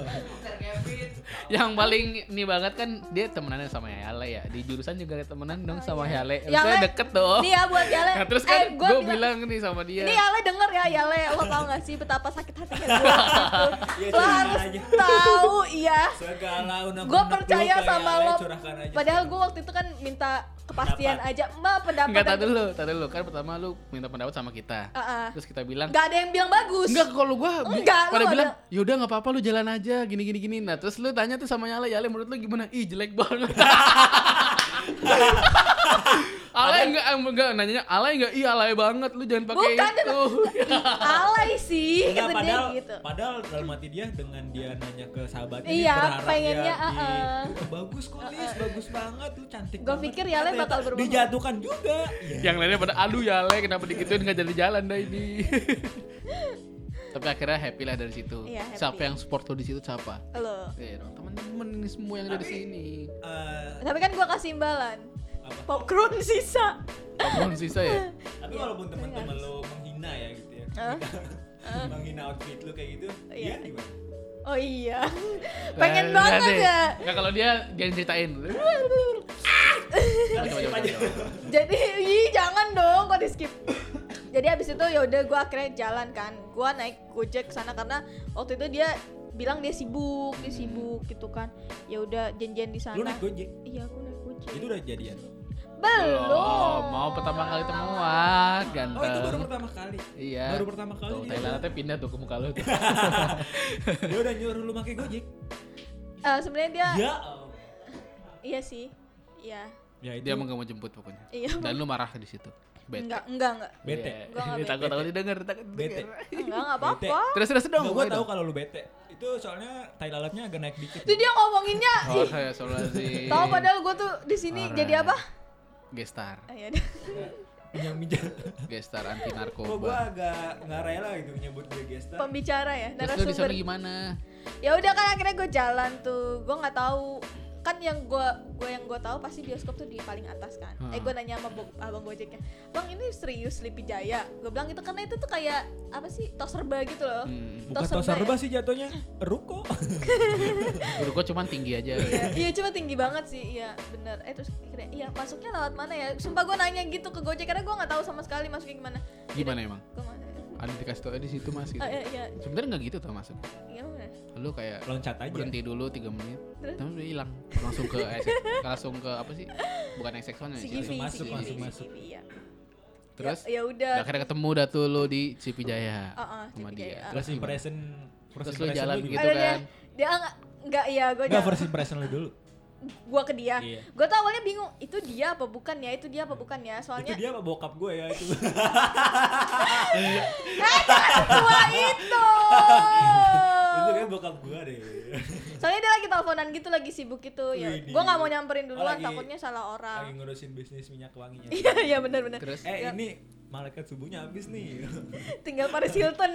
Yang paling nih banget kan dia temenannya sama Yale ya. Di jurusan juga temenan dong sama iya. Yale. Yale, Maksudnya deket dong. Nih ya buat Yale. Nah, terus kan gua gue bilang nih sama dia. Ini Yale denger ya Yale, lo tau gak sih betapa sakit hatinya gue Iya, Lo curahkan harus aja. tahu, iya. Segala unek-unek Gue lu percaya kayak sama Ale, lo. curahkan aja. Padahal gue waktu itu kan minta kepastian Pendapat. aja, pendapat. Enggak, tadi dulu. Kan pertama lu minta pendapat sama kita. Terus kita bilang, Gak ada yang bilang bagus. enggak, kalau gua Enggak, pada lu bilang, ada. yaudah nggak apa-apa lu jalan aja gini. Nah terus lu tanya tuh sama Yale menurut lu gimana? Ih jelek banget. Alay enggak nanyanya alay enggak? Ih alay banget, lu jangan pakai Bukan, itu. Alay sih, Enggak, kata dia padahal, gitu. padahal dalam hati dia dengan dia nanya ke sahabatnya Iya, dia berharap pengennya, dia bagus kok Lis, bagus banget, lu cantik Gua banget. pikir Yale Ternyata bakal berubah. dijatuhkan juga. Iya. Yang lainnya pada aduh Yale kenapa digituin nggak jadi jalan dah ini. Tapi akhirnya happy lah dari situ. Iya, happy. Siapa yang support lu di situ siapa? Lo. Dong teman-teman ini semua yang ada di sini. Tapi kan gue kasih imbalan. Apa? Popcorn sisa. Apapun sisa ya. Tapi walaupun teman-teman lo menghina ya gitu ya. Menghina outfit lu kayak gitu, Iya. iya gimana? Oh iya. Pengen banget ya. Enggak kalau dia ceritain. Coba. Jadi, jangan dong kok di skip. Jadi abis itu ya udah gue akhirnya jalan kan. Gue naik Gojek sana karena waktu itu dia bilang dia sibuk gitu kan. Ya udah janjian di sana. Lu naik Gojek? Iya, aku naik Gojek. Itu udah jadian. Belum. Mau pertama kali temuan, ganteng. Oh, itu baru pertama kali. Iya. Baru pertama kali Tuh, dia. Thailandnya pindah tuh ke muka lu tuh. Dia udah nyuruh lu pakai Gojek. Sebenarnya dia Ya. iya sih. Iya. Ya itu. Dia emang gak mau jemput pokoknya. Iya. Dan lu marah di situ. Bete. Enggak. Bete. Iya. Gua nggak Dia bete. takut didengar, Bete. Enggak apa-apa. Terus dong. Gue ayo tahu dong. kalau lu bete. Itu soalnya tai lalatnya agak naik dikit. Itu dia ngomonginnya. Oh, saya soalnya sih. Tahu padahal gue tuh di sini Alright. jadi apa? Gestar. Ya Minjam-minjam. Gestar anti Kok gue narkoba. agak nggak rela gitu nyebut dia gestar. pembicara ya, Terus lu di sana narasumber. gimana? Ya udah kan akhirnya gue jalan tuh. Gue nggak tahu kan yang gue tahu pasti bioskop tuh di paling atas kan. Gue nanya sama abang Gojeknya, "Bang, ini serius Sleepy Jaya?" Gue bilang itu karena itu tuh kayak apa sih? Tos serba gitu loh. Bukan tos serba sih jatuhnya. Ruko. Ruko cuman tinggi aja. Iya cuma tinggi banget sih, iya bener. Terus kira iya masuknya lewat mana ya? Sumpah gue nanya gitu ke Gojek karena gue nggak tahu sama sekali masuknya gimana. Gimana emang? Gue mana? Ada dikasih tau di situ mas gitu. Iya, Sebenarnya nggak gitu tau masuk. gimana? Lu kayak Loncat aja. berhenti dulu 3 menit, Terus? tapi udah hilang. Langsung ke apa sih? Bukan XX1 ya. CGV, masuk, CGV, masuk. iya. Terus Ya udah. akhirnya ketemu dah tuh lu di Cipi Jaya sama Cipi dia. Jaya. First impression. Terus lu jalan juga. gitu Ada kan. dia enggak iya gue Enggak, first impression lu dulu. gua ke dia. Iya. Gue tuh awalnya bingung, itu dia apa bukan ya? Itu dia apa bukan ya? Itu Soalnya dia apa bokap gue ya itu. jangan tua itu. Itu kan bokap gue deh. Soalnya dia lagi teleponan gitu, lagi sibuk gitu ya. Widih. Gue nggak mau nyamperin duluan, lagi- takutnya salah Lagi orang. ngurusin bisnis minyak wanginya. Iya, iya benar-benar. Terus Ini malaikat subuhnya habis nih. Tinggal Paris Hilton.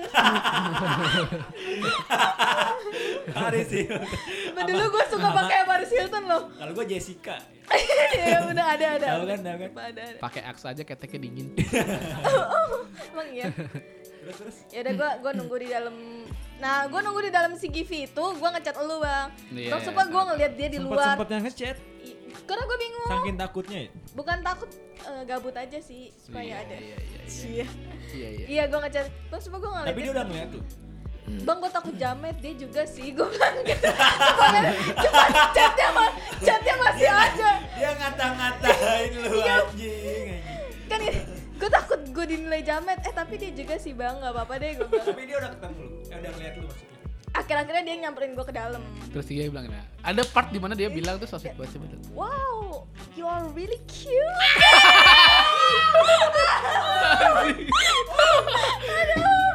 Paris sih. Dulu gue suka pakai Paris Hilton loh. Kalau gue Jessica. Iya bener ada. Tahu kan, tahu kan? Ada. pakai aks aja keteknya dingin. Emang iya. Terus. Ya udah gue nunggu di dalam. Nah, gue nunggu di dalam CGV itu, gue ngechat elu bang. Iya, Terus sumpah gue ngeliat dia di luar. Sempet-sempetnya ngechat. Karena gue bingung. Saking takutnya ya. Bukan takut, gabut aja sih supaya ada. Iya. Iya. Iya. Iya gue ngechat. Bang sumpah gue ngeliat Tapi dia udah ngeliat tuh. Bang gue takut jamet, dia juga sih. Gue bilang gitu. Cuma chatnya masih ada. Dia ngata-ngatain lu Iya. anjing. Kan gue takut gue dinilai jamet. Tapi dia juga sih bang, gak apa-apa deh gue bilang. Tapi dia udah ketemu lu. Udah ngeliat lu maksudnya. Akhir-akhirnya dia nyamperin gue ke dalam. Terus dia bilang nah, ada part di mana dia bilang tuh sosok buat coba. Wow, you are really cute.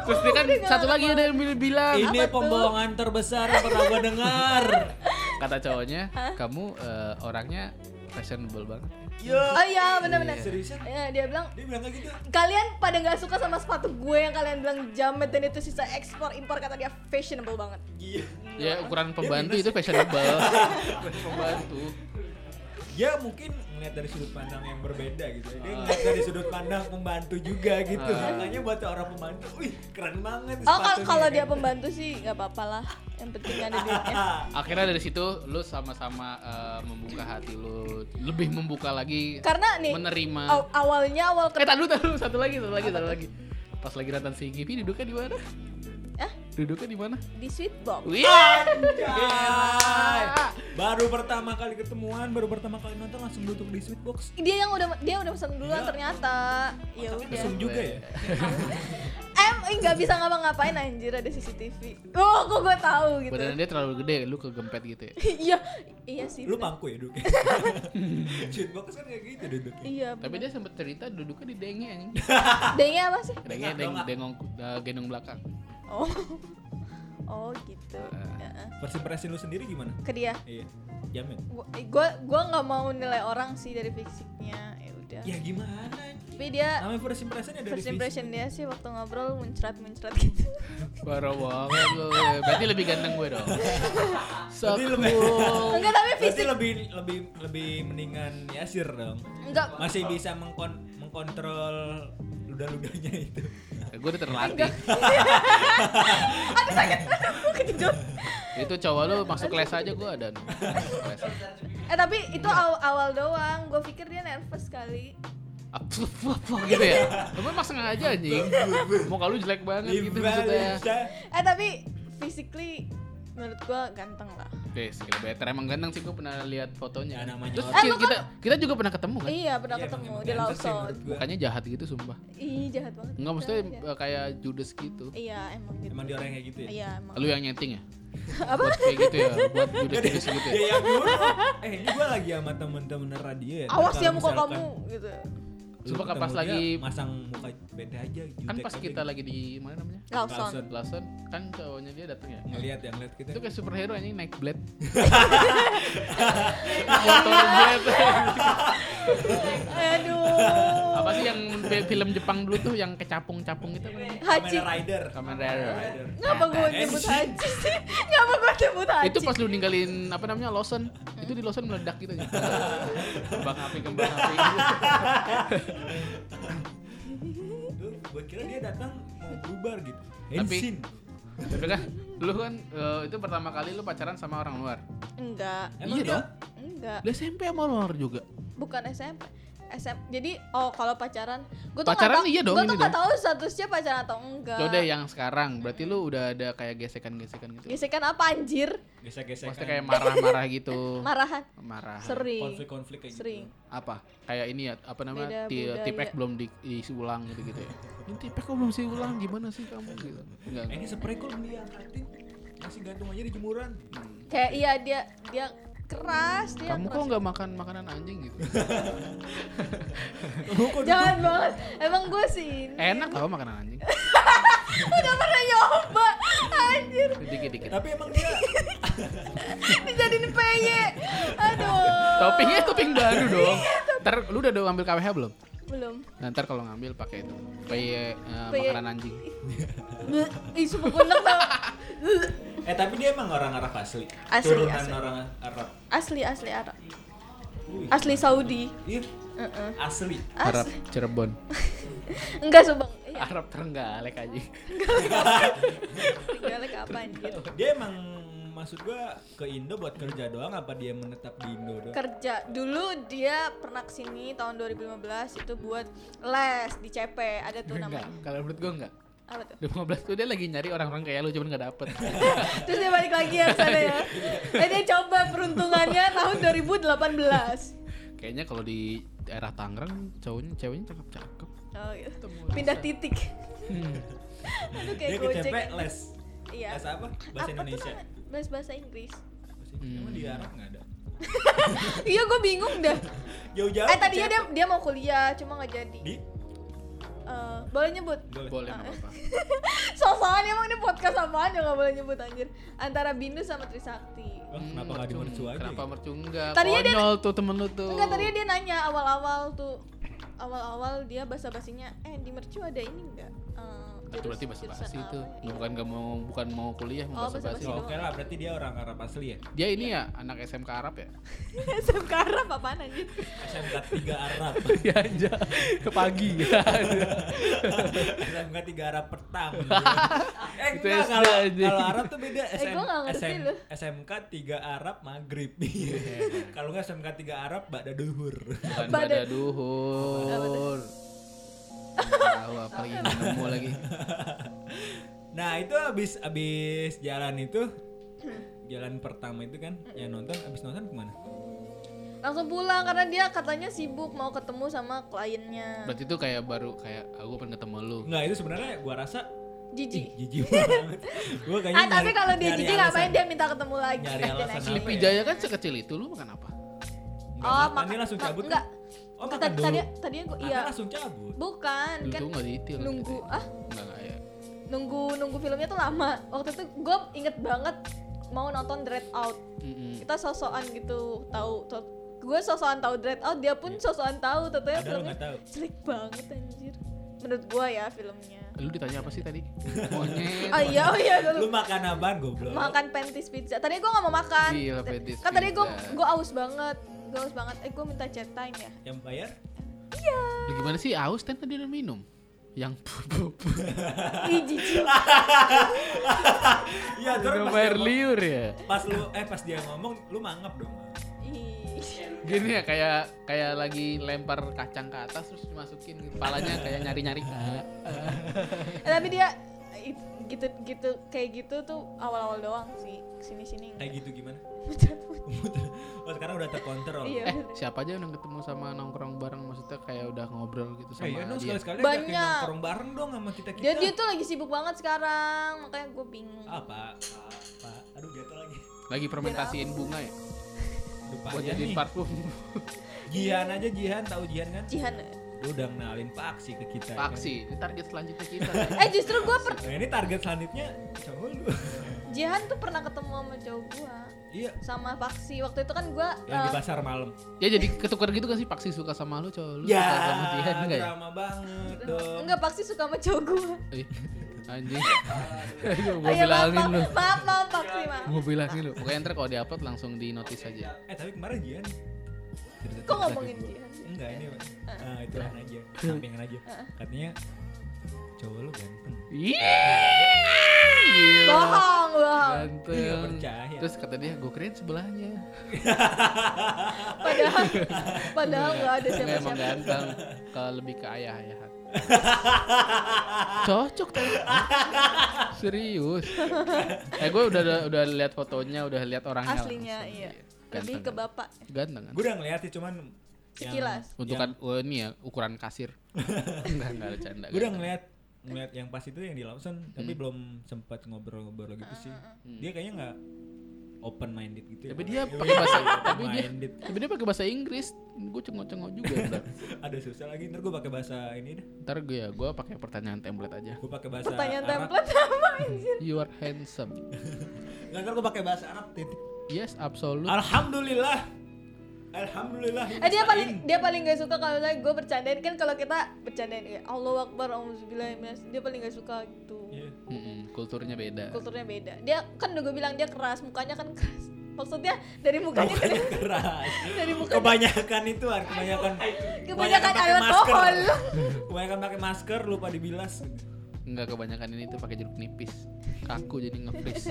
Terus dia kan satu lagi ada yang bilang Ini pembohongan terbesar yang pernah gue dengar. kata cowoknya, kamu orangnya fashionable banget. Oh iya benar-benar. Seriusan? Ya, dia bilang Dia bilang kayak gitu. kalian pada nggak suka sama sepatu gue yang kalian bilang jamet dan itu sisa ekspor impor, kata dia fashionable banget. Iya. Ya ukuran pembantu itu fashionable. Pembantu. Ya mungkin ngeliat dari sudut pandang yang berbeda gitu. Dia ngeliat dari sudut pandang pembantu juga gitu. Makanya buat orang pembantu, wih keren banget Oh sepatunya. kalau dia pembantu sih nggak apa-apa lah. Yang penting ada duitnya. Akhirnya dari situ lu sama-sama membuka hati lu, lebih membuka lagi, Karena nih menerima. awal Tadi dulu satu lagi. Pas lagi nonton si Givi duduknya di mana? Duduknya di mana? di Sweetbox. Wih. Anjay. Baru pertama kali ketemuan, baru pertama kali nonton langsung duduk di Sweetbox. Dia udah pesan duluan ternyata. Ya udah. Mesum juga ya? Nggak bisa ngapa-ngapain anjir, ada CCTV. Oh, kok gue tahu gitu. Badan dia terlalu gede, lu kegempet gitu ya. Iya sih. Lu bener. pangku ya duduknya? Sweetbox kan kayak gitu duduknya. Iya. Tapi dia sempat cerita duduknya di denge anjing. Dengnya apa sih? Gendong belakang. Oh gitu. First impression lu sendiri gimana? Ke dia. Iya. Jamin. Gua nggak mau nilai orang sih dari fisiknya. Ya udah. Ya gimana? Tapi dia Namanya first impressionnya dari first fisik. impression dia sih waktu ngobrol muncrat gitu. Parah banget lu. Berarti lebih ganteng gue dong. Berarti lebih Enggak, tapi berarti fisik lebih mendingan Yasir dong. enggak. Masih bisa mengkontrol ludah-ludahnya itu. Gue udah terlatih. Aduh sakit. Kejut. Itu cowok lu masuk kelas aja gue ada. Kelas. Tapi itu awal doang. Gue pikir dia nervous kali. Gitu ya. Lu emang sengaja anjing. Muka lu jelek banget gitu maksudnya. Tapi physically menurut gue ganteng lah. Oke, skill better. Emang ganteng sih, gue pernah lihat fotonya. Ya, namanya Terus orang. kita juga pernah ketemu kan? Iya pernah Iya, ketemu emang di ganteng sih Lawson. menurut gua. Mukanya jahat gitu sumpah. Ih jahat banget. Enggak maksudnya Jahat. kayak Judas gitu. Iya emang gitu. Emang dia orang kayak gitu ya? Iya emang. Lu yang nyeting ya? Apa? Buat kayak gitu ya, buat Judas gitu Dia ya. yang dulu. Ini gua lagi sama temen-temen radio ya. Awas Kalau ya muka misalkan kamu gitu. lu Sumpah ketemu pas dia, lagi masang muka bete aja kan jutek pas aja kita gitu. lagi di mana namanya? Lawson. Lawson kan cowoknya dia datang ya. ngelihat kita. Itu kayak superhero anjing naik blade. Motor blade. Aduh. Apa sih yang film Jepang dulu tuh yang kecapung-capung itu apa namanya? Haji. Kamen Rider. Kamen Rider. Ngapa gue nyebut Haji sih? Ngapa gue nyebut Haji? Itu pas lu ninggalin apa namanya Lawson, itu di Lawson meledak gitu aja. Kembang api. Tuh, gua kira dia datang mau bubar gitu. Tapi- Hensin. Tapi kan lu kan itu pertama kali lu pacaran sama orang luar. Enggak. Emang Iya dia- dong. Enggak. Lu SMP sama orang luar juga. Bukan SMP. Jadi kalau pacaran, gue tuh Pacaran nggak iya dong, gue tuh ini nggak dong. tahu statusnya pacaran atau enggak. Yaudah yang sekarang, berarti lu udah ada kayak gesekan-gesekan gitu. Gesekan apa anjir? Gesek-gesek. Maksudnya kayak marah-marah gitu. Marahan. Marah. Sering. konflik-konflik kayak Sering. Apa? Kayak ini ya, apa namanya? Beda budaya. Tipek belum diisi ulang gitu-gitu ya. Ini tipek kok belum diisi ulang, gimana sih kamu gitu. Enggak. gitu. Ini spray kok diangkatin. Masih gantung aja di jemuran. Kayak iya dia keras dia. Kamu kok nggak makan makanan anjing gitu? Jangan banget. Emang gue sih ini. Enak tau makanan anjing. Udah pernah nyoba. Anjir. Dikit-dikit. Tapi emang dia Dijadiin PY. Aduh. Toppingnya topping baru dong. Ntar lu udah ambil KWH belum? Belum. Nah, ntar kalau ngambil pakai itu. Pakai Pakai- makanan anjing. Ih, sumpah gue enak tau. tapi dia emang orang Arab asli. Asli, Turunan asli. orang Arab. Asli Arab. Wih. Asli Saudi. Iya. Asli. Arab Asli. Cirebon. Enggak Subang. Iya. Arab Trenggalek aja. Galak apa anjir? Dia emang maksud gua ke Indo buat kerja doang apa dia menetap di Indo doang? Kerja dulu dia pernah kesini tahun 2015 itu buat les di CP, ada tuh Enggak, namanya. kalau menurut gua enggak. Apa tuh? 2015 tuh dia lagi nyari orang-orang kayak lu cuman enggak dapet. Terus dia balik lagi ya ke sana ya. Dia coba peruntungannya tahun 2018. Kayaknya kalau di daerah Tangerang ceweknya cakep-cakep. Oh gitu. Ketemu Pindah bisa. titik. Aduh kayak Dia ke Gojek. CP les. Iya. Les apa? Bahasa Apa tuh Indonesia. namanya? Bahasa Inggris. Emang di Arab enggak ada. Iya gue bingung dah. Jauh-jauh. Tadinya CP. dia mau kuliah cuma nggak jadi. di Boleh nyebut? Boleh enggak apa-apa. Sosokan emang ini podcast apaan ya nggak boleh nyebut anjir. Antara Bindu sama Trisakti. Oh, kenapa nggak di mercu aja? Kenapa gitu? mercu enggak? Tadinya dia- Konyol tuh temen lu tuh. Enggak, tadinya dia nanya awal-awal dia basa-basinya di mercu ada ini enggak? Itu berarti basa-basi jurusan tuh. apa? Bukan mau kuliah, mau Oh, basa-basi. basa-basi. Oh, oke lah, berarti dia orang Arab asli ya? Dia ini ya anak SMK Arab ya? SMK Arab apaan anjir? SMK 3 Arab. Ya aja ke pagi. SMK 3 Arab petang. Itu Enggak, SD kalau aja. kalau Arab tuh beda. gua nggak ngerti loh. SMK 3 Arab maghrib. Kalau nggak SMK 3 Arab ba'da duhur. Bukan Badan. pada duhur. Tahu apa lagi nemu lagi. Nah, itu abis jalan itu jalan pertama itu kan yang nonton, abis nonton kemana? Langsung pulang karena dia katanya sibuk mau ketemu sama kliennya. Berarti itu kayak baru kayak aku pengen ketemu lu. Enggak, itu sebenarnya gua rasa Jijik. jijik banget. Gua kayaknya Tapi kalau dia nyari jijik ngapain alasan. dia minta ketemu lagi? Nyari Dan alasan akhirnya- apa Sleepy ya? Jaya kan sekecil itu, lu makan apa? Enggak makan, dia langsung cabut. Enggak. Oh, Tadi makan dulu. tadinya gua Makan iya. langsung cabut. Bukan, Dulu kan tuh nggak detail. nunggu Enggak ya. nunggu filmnya tuh lama. Waktu itu gue inget banget mau nonton Dread Out. Kita sosokan gitu tahu. Gue sosokan tahu Dread Out, dia pun sosokan tahu. Tentunya Padahal filmnya nggak tahu. jelek banget anjir. Menurut gue ya filmnya. Lu ditanya apa sih tadi? Monyet. Oh iya Lu dulu. makan apaan goblok? Makan Pentis pizza. Tadi gue nggak mau makan. Gila, Pentis Kan tadi pizza. gue aus banget. Gue minta chat time ya. Yang bayar? Lu gimana sih aus kan tadi udah minum? Yang Ih jijik. Iya, terus udah pas bayar dia ngomong- liur ya. pas dia ngomong lu mangap dong. Ih. Gini ya kayak lagi lempar kacang ke atas terus dimasukin gitu. Kepalanya kayak nyari-nyari. Tapi dia gitu kayak gitu tuh awal-awal doang sih. Sini-sini Kayak gitu gimana? Muter-muter. Oh, sekarang udah terkontrol. Iya. Siapa aja yang ketemu sama nongkrong bareng, maksudnya kayak udah ngobrol gitu sama Iya, dong dia. sekali-sekali Banyak. ajakin nongkrong bareng dong sama kita-kita. Dia tuh lagi sibuk banget sekarang, makanya gue bingung. Apa? Aduh, jatuh lagi. Lagi fermentasiin bunga ya. Lupa Buat aja jadiin nih. parfum. Jihan, tahu Jihan kan? Jihan. Lu udah kenalin Paksi ke kita. Paksi, ini target selanjutnya kita. Justru gue Nah, ini target selanjutnya cowok lu. Jihan tuh pernah ketemu sama cowok gue. Iya, Sama Paksi. Waktu itu kan gue yang di pasar malam. Ya jadi ketukar gitu kan sih, Paksi suka sama lu, cowok lu Ya, suka sama Jihan enggak ya? drama banget dong. enggak, Paksi suka sama cowok gue. Anjing. Gua bilangin lu. Maaf Paksi, maaf. Gua bilangin lu. Pokoknya ntar kalau di-upload langsung di notice aja. Tapi kemarin Jihan cerita-cerita Kok ngomongin gitu. Jihan? Enggak, ini itu aja, sampingan aja. Katanya cowok lu ganteng. Gila. Bohong. Nggak Ganteng. percaya. Terus kata dia, gue kirain sebelahnya. Padahal nggak ada Enggak, emang siapa-siapa. ganteng. Kalau lebih ke ayah-ayahan. Cocok tuh. Serius. Gue udah lihat fotonya, udah lihat orangnya. Aslinya langsung. iya. Ganteng, Lebih ke bapak. Ganteng kan? Gue udah ngeliat sih, cuman Sekilas. Untuk kan ini ya ukuran kasir. enggak bercanda. gue udah ngeliat yang pas itu yang di Lawson, tapi belum sempat ngobrol-ngobrol gitu sih. Dia kayaknya nggak open minded gitu ya. Tapi dia pakai bahasa open minded. tapi dia pakai bahasa Inggris. Gue cengok-cengok juga ntar. Ada susah lagi, ntar gue pakai bahasa ini deh. Ntar gue pakai pertanyaan template aja. Gue pakai bahasa Pertanyaan Arab. template apa anjir? You are handsome. Nggak, ntar gue pakai bahasa Arab titik. Yes, absolute. Alhamdulillah. Dia paling gak suka kalau gue bercandain, kan kalau kita bercandain ya Allahu Akbar, auzubillahi minas, dia paling gak suka gitu. Iya. Kulturnya beda. Kulturnya beda. Dia kan udah gue bilang dia keras, mukanya kan keras. Maksudnya dari mukanya Mukanya keras. dari mukanya Kebanyakan itu kebanyakan pakai alkohol. Kebanyakan pakai masker, lupa dibilas. Enggak, kebanyakan ini tuh pakai jeruk nipis. Kaku jadi nge-freeze.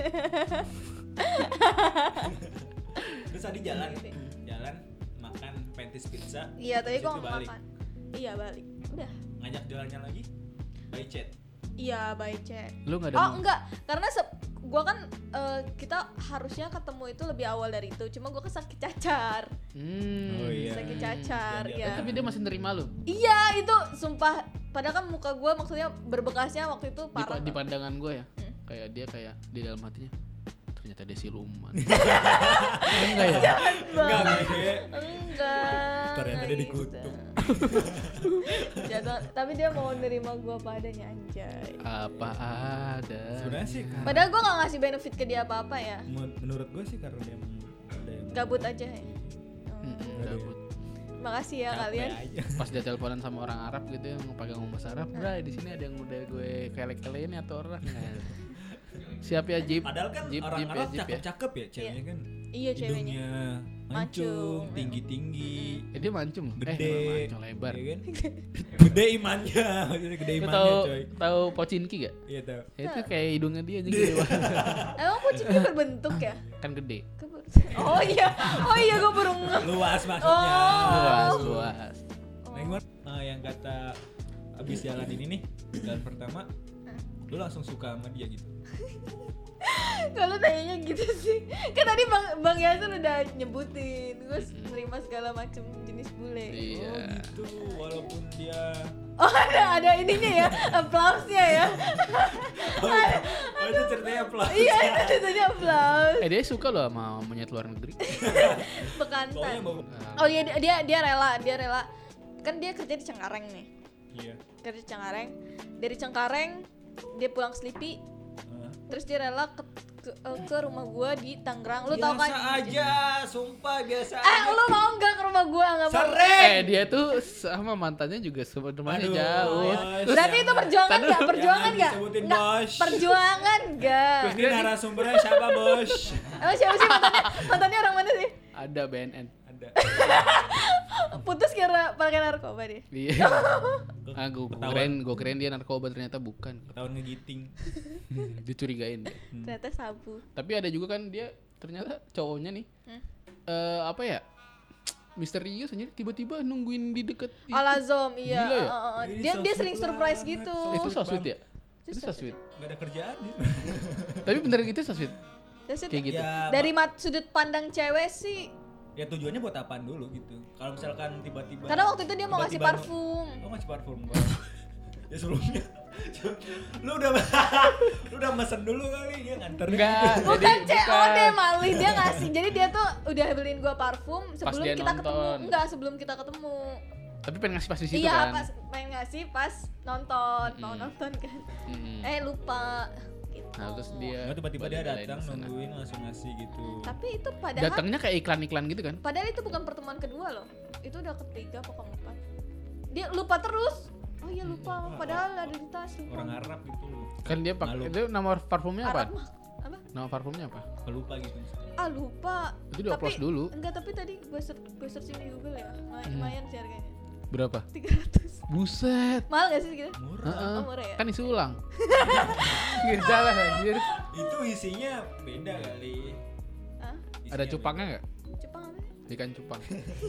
Terus tadi jalan makan Pentis pizza. Iya, tadi Terus gue itu mau balik. makan. Iya, balik. Udah. Ngajak jalannya lagi by chat. Iya, by chat. Lu enggak ada Oh enggak, karena gue kan kita harusnya ketemu itu lebih awal dari itu. Cuma gue sakit cacar. Oh iya. Sakit cacar, Jadi ya. Tapi dia masih nerima lu. Iya, itu sumpah. Padahal kan muka gue maksudnya berbekasnya waktu itu parah. Di pandangan gue ya. Kayak dia kayak di dalam hatinya. Ternyata dia siluman. Enggak ya? Enggak. Enggak. Ternyata dia gitu. dikutuk. Jatuh. Tapi dia mau nerima gue apa adanya anjay. Apa ada. Sebenarnya sih karena Padahal gue gak ngasih benefit ke dia apa-apa ya. menurut gue sih karena dia emang ada yang Gabut aja ya. Gabut. Makasih ya capek kalian. aja. Pas dia teleponan sama orang Arab gitu yang pakai ngomong bahasa Arab, "Bray, di sini ada yang udah gue kelek-kelein ya atau orang." Nah, siap ya Jeep. Padahal kan Jeep, orang Jeep Arab Jeep cakep-cakep ya ceweknya kan. Iya ceweknya. Hidungnya Mancung. mancung, tinggi-tinggi, Dia mancung. gede, Mancung lebar. ya kan? Gede imannya, maksudnya gede Lu imannya tahu coy. tahu Pocinki gak? Iya tahu. Ya, itu kayak hidungnya dia aja gede banget. Emang kucingnya berbentuk ya? Kan gede. Oh iya gue baru ngeh. Luas maksudnya. Luas. Nah, gimana? Yang kata abis jalan ini nih, jalan pertama, lu langsung suka sama dia gitu. Kalau tanyanya gitu sih. Kan tadi Bang Yasin udah nyebutin gue nerima segala macam jenis bule. Iya. Oh gitu, walaupun dia Oh ada ininya ya, applause-nya ya. oh itu ceritanya plus. Iya itu tanya applause. Dia suka loh sama monyet luar negeri. Bekantan. Pokoknya mau Oh iya dia rela. Kan dia kerja di Cengkareng nih. iya. Kerja di Cengkareng. Dari Cengkareng dia pulang Sleepy. Terus dia rela ke rumah gua di Tangerang. Lu tau kan? Biasa aja, sumpah biasa aja. Lu mau enggak ke rumah gua? Enggak mau. Sering. Dia tuh sama mantannya juga rumahnya Aduh, jauh. bos. Berarti itu perjuangan enggak? Perjuangan Jangan enggak? disebutin, Enggak. bos. Perjuangan enggak? Terus ini narasumbernya siapa bos? Emang siapa sih mantannya? Mantannya orang mana sih? Ada BNN. Ada. Putus kira pakai narkoba dia. Iya. Gue keren dia narkoba, ternyata bukan. Ketahuan ngegiting. Dicurigain dia. Ternyata sabu. Tapi ada juga kan dia ternyata cowoknya nih. Apa ya? Misterius aja tiba-tiba nungguin di deket itu. Alazom iya. Gila ya? Ini Dia so sering sweet surprise banget, gitu. Itu so sweet ya? Itu so sweet. Gak ada kerjaan dia. Tapi bener gitu so sweet. Terus Kayak gitu. Ya, dari sudut pandang cewek sih. ya tujuannya buat apaan dulu gitu. Kalau misalkan tiba-tiba Karena waktu itu dia mau ngasih tiba-tiba parfum. Oh ngasih parfum. Ya sebelumnya lu udah mesen dulu kali dia nganter. Enggak. Bukan COD malih dia ngasih. Jadi dia tuh udah beliin gua parfum sebelum dia kita ketemu. nonton. Enggak, sebelum kita ketemu. Tapi pengen ngasih pas di situ Iya, kan. pas pengen ngasih pas nonton, mau nonton kan. Lupa gitu. Nah, terus dia Nah, tiba-tiba dia balik-balain datang kesana. nungguin langsung ngasih gitu. Tapi itu padahal Datangnya kayak iklan-iklan gitu kan. Padahal itu bukan pertemuan kedua loh. Itu udah ketiga apa keempat. Dia lupa terus. Oh iya lupa, padahal ada di tas. Lupa. Orang Arab gitu loh. Kan dia pakai Malu. itu nama parfumnya apa? Arab mah apa? Nama parfumnya apa? Lupa gitu. Lupa. Itu di upload dulu. Enggak, tapi tadi gue searching di Google ya. Lumayan sih harganya. Berapa? 300. Buset. Mahal gak sih segitu? Murah. Oh, murah ya? Kan isi ulang. Pinggir jalan anjir. Itu isinya beda kali. Hah? Isinya Ada cupangnya enggak? Jepang apa? Ikan cupang.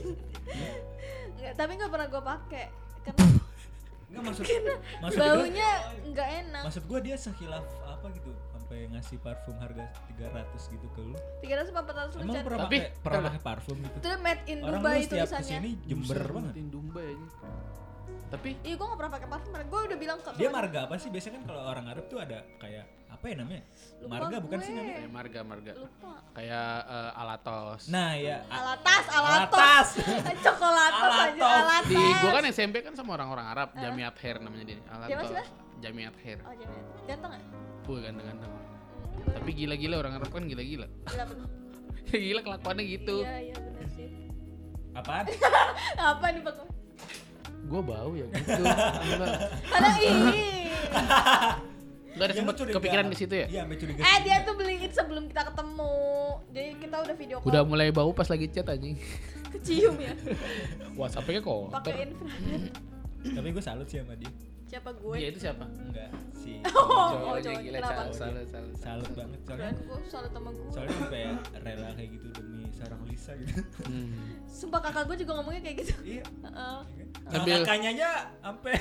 Enggak, tapi enggak pernah gue pakai. Karena Enggak maksud gua, baunya enggak enak. maksud gua dia sekhilaf apa gitu sampai ngasih parfum harga 300 gitu ke lu. 300 apa 400 Emang lucu. pernah Tapi- pakai parfum gitu? Itu made in Orang Dubai lu setiap tulisannya. kesini jember Buset, banget. matiin Dumbai aja. Tapi Iya, gue gak pernah pakai parfum. Gue udah bilang ke Dia marga apa sih? Biasanya kan kalau orang Arab tuh ada kayak apa ya namanya? Lupa Marga bukan gue. sih namanya? kayak marga. Lupa. Kayak alatos. Nah ya. Alatas. Alatas. Coklatos aja, alatas. Di gua kan SMP kan sama orang-orang Arab, Jamiat Hair namanya dia. Dia Alatos. masih Jamiat Hair. Oh, jangan. Ganteng gak? Ganteng. Tapi gila-gila orang Arab kan gila-gila. Gila bener. Gila kelakuannya gitu. Iya bener sih. Apaan? Apa nih Pak? Gua bau ya gitu. Ada ini. Gak ada Ya, sempet lu curiga. kepikiran ke situ ya? Iya, sampai curiga. Dia tuh beliin sebelum kita ketemu. Jadi kita udah video call. Udah mulai bau pas lagi chat anjing. Kecium ya. WhatsApp-nya kok. Pakai infrared. Tapi gue salut sih sama dia. Siapa gue? Dia itu siapa? Enggak sih. Oh, Cowoknya cowok. gila, Kenapa? salut. Salut banget soalnya. Keren gue salut sama gue. Soalnya sampai rela kayak gitu demi seorang Lisa gitu. Sumpah kakak gue juga ngomongnya kayak gitu. Iya. Heeh. Sambil- Kakaknya aja sampai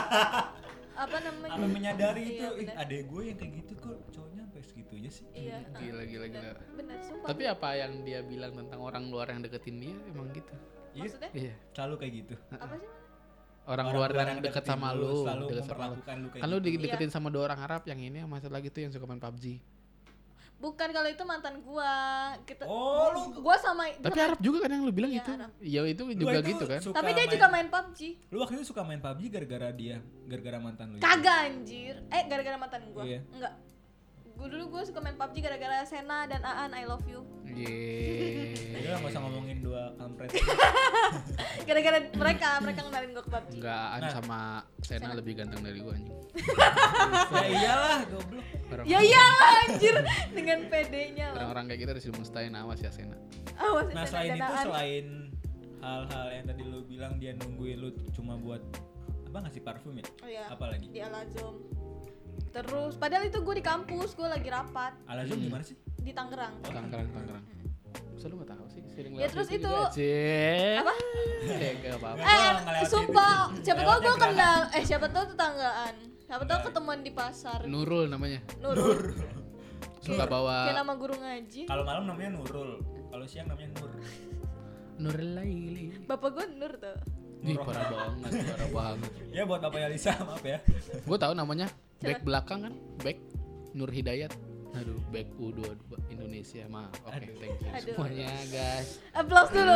Apa namanya? sampai menyadari Iya, itu, bener. adek gue yang kayak gitu kok cowoknya sampai segitu aja sih. Iya. Gila. Bener, sumpah. Tapi apa yang dia bilang tentang orang luar yang deketin dia emang gitu? Maksudnya? Iya. Selalu kayak gitu. Apa sih? Orang luar yang deket deketin sama lu, lu, selalu deket sama lu. memperlakukan lu kayak Kan lu gitu. deketin sama 2 orang Arab, yang ini sama satu lagi tuh yang suka main PUBG. Bukan, kalau itu mantan gua. Kita lu gua sama Tapi Arab juga kan yang lu bilang Iya, itu. Arab. Iya itu lu juga itu gitu kan. suka Tapi dia juga main PUBG. Lu waktu itu suka main PUBG gara-gara dia, gara-gara mantan lu. Kagak anjir. Gara-gara mantan gua. Iya. Enggak. Gua suka main PUBG gara-gara Sena dan Aan, I love you. Yeay. Udah enggak usah ngomongin dua kampret. Gara-gara mereka kenalin gua ke PUBG. Enggak, An Nah. sama Sena lebih ganteng dari gua anjing. Ya iyalah, goblok. Ya iyalah anjir dengan PD-nya loh. Orang-orang kayak kita harus dimustain, awas ya Sena. Awas Nah, Sena selain dan itu, Aan. selain hal-hal yang tadi lu bilang dia nungguin lu cuma buat apa, ngasih parfum ya? Oh iya. Apa lagi? Di Alazom. Terus padahal itu gue di kampus, gue lagi rapat Alazom gimana sih? di Tangerang. Tangerang. Masa lu gak tahu sih? Sering Ya, terus itu. Apa? Gak apa-apa. Sumpah, siapa tahu gue kenal. Siapa tahu tetanggaan. Siapa tahu ketemuan di pasar. Nurul namanya. Nurul. Suka Kayak bawa nama guru ngaji. Kalau malam namanya Nurul, kalau siang namanya Nur. Nurul Laili. Bapak gue Nur tuh. Ih, parah banget. Ya buat Bapak Yalisa, maaf ya. Gue tahu namanya. Back belakang kan? Back Nur Hidayat. Aduh, back U22 Indonesia mah. Oke, thank you Aduh. semuanya, guys. Applause dulu.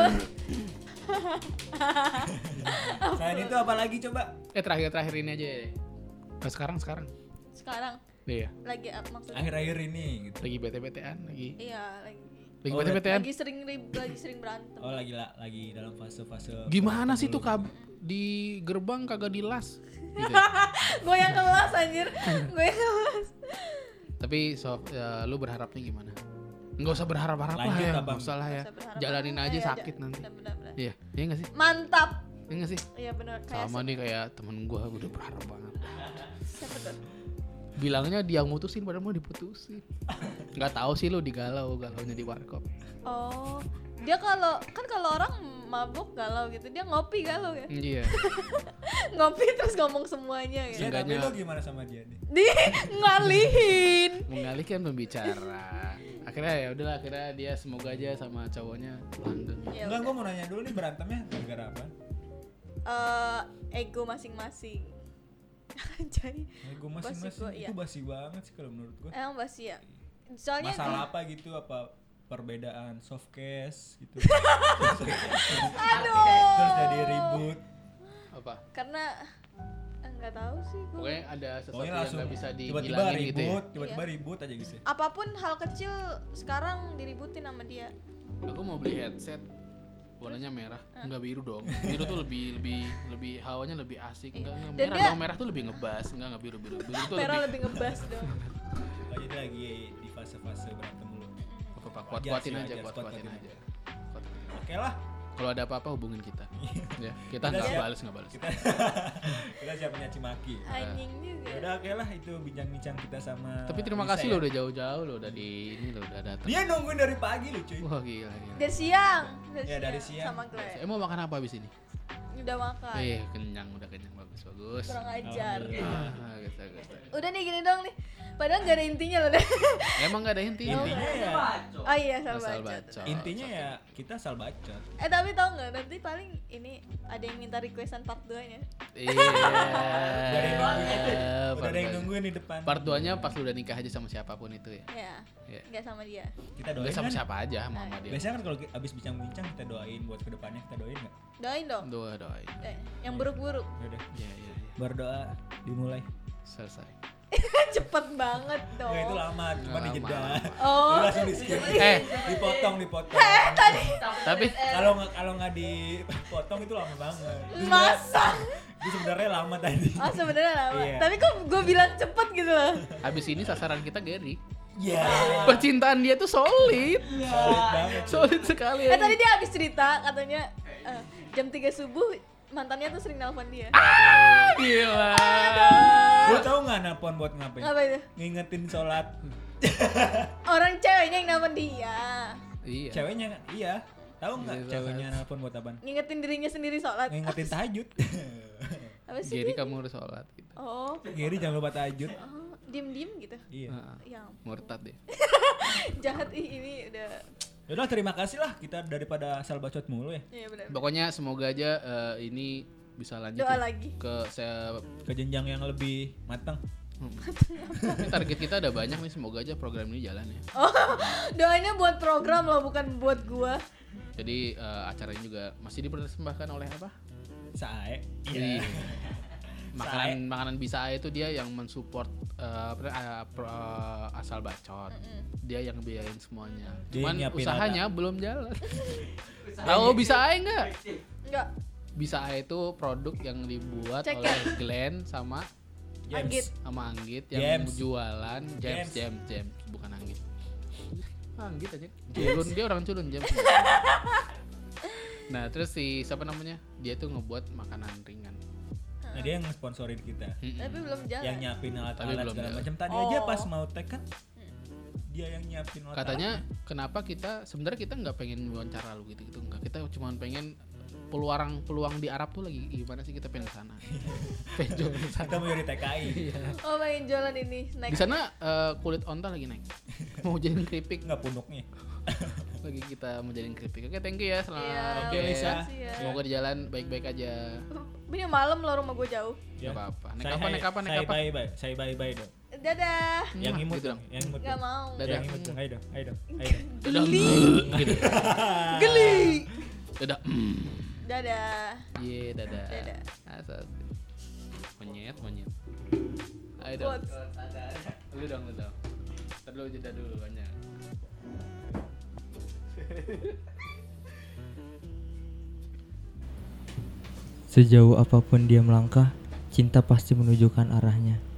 Selain itu apa lagi coba? Terakhir ini aja ya. Sekarang. Sekarang Iya. lagi apa maksudnya? Akhir-akhir ini gitu. Lagi bete-betean lagi. Iya, lagi Bete-betean. lagi sering berantem. Oh, lagi dalam fase-fase. Gimana sih berantem tuh di gerbang kagak dilas gitu. Gue yang kelas anjir. Gue yang kelas. Tapi lu berharapnya gimana? Enggak usah berharap-harap lah Lanjut, ya, Abang. enggak usah lah ya. Nggak usah berharap. Jalanin aja Iya, sakit nanti. Benar. Iya, iya enggak sih? Mantap. Iya enggak sih? Iya benar, kayak Sama nih kayak temen gua udah berharap banget. siapa tuh? Bilangnya dia mutusin padahal mau diputusin. Enggak tahu sih lu galaunya di warkop. Oh, dia kalau orang mabuk galau gitu, dia ngopi galau ya. Iya. Ngopi terus ngomong semuanya Ya, gitu. tapi Seenggaknya- lo gimana sama dia nih? Di ngalihin. Mengalihkan pembicara. Akhirnya dia semoga aja sama cowoknya langgeng. Ya Enggak, udah. gue mau nanya dulu nih, berantemnya gara-gara apa? Ego masing-masing. Anjay. Gue Basi masing-masing gua, itu iya. basi banget sih kalau menurut gue. Emang basi ya. Soalnya Masalah apa gitu, apa perbedaan soft case gitu. aduh. Terus jadi ribut. Apa? Karena enggak tahu sih gue. Pokoknya ada sesuatu Pokoknya yang langsung nggak bisa tiba-tiba dibilangin gitu ya. ribut, tiba-tiba Iya. ribut aja gitu. Apapun hal kecil sekarang diributin sama dia. Aku mau beli headset warnanya merah, enggak biru dong. Biru tuh lebih hawanya lebih asik. Enggak Dan merah dia- dong, merah tuh lebih ngebas. Enggak biru. Biru tuh Merah lebih lebih ngebas dong. Oh, jadi lagi di fase-fase berantem dulu. apa Wajar kuat-kuatin sih, aja, wajar, kuat-kuatin kuat-kuatin aja. Oke lah, Kalau ada apa-apa hubungin kita. Ya, kita Kita enggak siap. balas. kita siap mencaci maki. Anjing Ya juga. udah, oke lah, itu bincang-bincang kita sama. Tapi terima Lisa kasih ya. lo udah jauh-jauh lo udah udah datang. Dia nungguin dari pagi loh, cuy. Wah gila. Dari siang. Ya, dari siang. Sama Glenn. Saya mau makan apa abis ini? Udah makan. Kenyang, udah kenyang, bagus. Kurang ajar. Alhamdulillah. Bagus. Udah nih gini dong nih. Padahal gak ada intinya loh deh. Emang gak ada intinya. Intinya ya, Oh iya Asal sama bacot. bacot. intinya ya kita asal bacot. Tapi tau gak nanti paling ini ada yang minta requestan part 2 nya. Iya. Udah ada yang nungguin. Udah part ada yang dua- nungguin di depan. Part 2-nya pas lu udah nikah aja sama siapapun itu ya. Ya. Iya. Gak sama dia. Kita doain Udah sama kan? siapa aja sama dia. Biasanya kan kalau abis bincang-bincang kita doain buat kedepannya, kita doain nggak? Doain dong. Doain. Yang buruk-buruk. Udah, Iya. berdoa dimulai. Selesai. Cepet banget dong. Nggak, itu lama, cuma Nggak dijeda. lama. Oh. Lu langsung di skip. Dipotong. Tapi Kalau nggak dipotong itu lama banget. Masa? Itu sebenarnya lama tadi. Oh sebenarnya lama. Iya. Tapi kok gue bilang cepet gitu loh. habis ini sasaran kita Gary. Iya. Percintaan dia tuh solid. Solid banget. Solid sekali. Tadi dia habis cerita katanya jam 3 subuh mantannya tuh sering nelpon dia. Gila. Lu tahu nggak nelpon buat ngapain? Apa itu? Ngingetin sholat. Orang ceweknya yang nelpon dia. Iya. Ceweknya, iya. Tahu nggak Ngingetin ceweknya nelpon buat apaan? Ngingetin dirinya sendiri sholat. Ngingetin tahajud. Apa sih? Gary dia? kamu harus sholat gitu. Oh, Gary jangan lupa tahajud. diem-diem gitu. Iya. Yang Murtad deh. jahat ini udah. Yaudah, terima kasih lah kita daripada asal bacot mulu ya. Iya benar. Pokoknya semoga aja ini bisa lanjut Doa ya lagi. ke saya Ke jenjang yang lebih matang. Ini target kita ada banyak nih, semoga aja program ini jalan ya. Doanya buat program loh, bukan buat gua. Jadi acara ini juga masih dipersembahkan oleh apa? Sae. Jadi makanan bisa itu dia yang mensupport asal bacot. Dia yang biayain semuanya. Dia Cuman nyiapin usahanya belum jalan. Tahu bisa enggak? Enggak. Bisa itu produk yang dibuat Cek oleh Glenn sama Anggit. Anggit yang James. jualan James bukan Anggit. Anggit aja. Culun, dia orang culun James. Nah, terus siapa namanya? Dia tuh ngebuat makanan ringan. Nah, dia yang sponsorin kita. Tapi belum jalan. Yang nyiapin Tapi alat-alat belum segala jalan. macam. Tadi aja pas mau tag kan dia yang nyiapin alat. Katanya kenapa kita sebenarnya kita nggak pengen wawancara lu gitu enggak. Kita cuma pengen peluang di Arab tuh lagi gimana sih, kita pengen ke sana. Pengen jualan di sana. kita mau di TKI. Oh, pengen jualan ini snack. Di sana kulit onta lagi naik. Mau jadiin keripik. Enggak punduknya. Lagi kita mau jadiin keripik. Oke, thank you ya. Selamat. Iya, Oke, Lisa. makasih ya. Semoga di jalan baik-baik aja. Ini malam loh, rumah gue jauh. Gak apa-apa. Naik Saya kapan? bye. Saya bye dong. Dadah. Yang imut gitu dong. Yang imut. Gak mau. Dadah. Yang imut dong. Ayo dong. Dadah. Gitu. Geli. Dadah. Dadah. Iya, dadah. Dadah. Asal. Monyet. Ayo dong. Quotes. Lu dong. Terlalu jeda dulu banyak. Sejauh apapun dia melangkah, cinta pasti menunjukkan arahnya.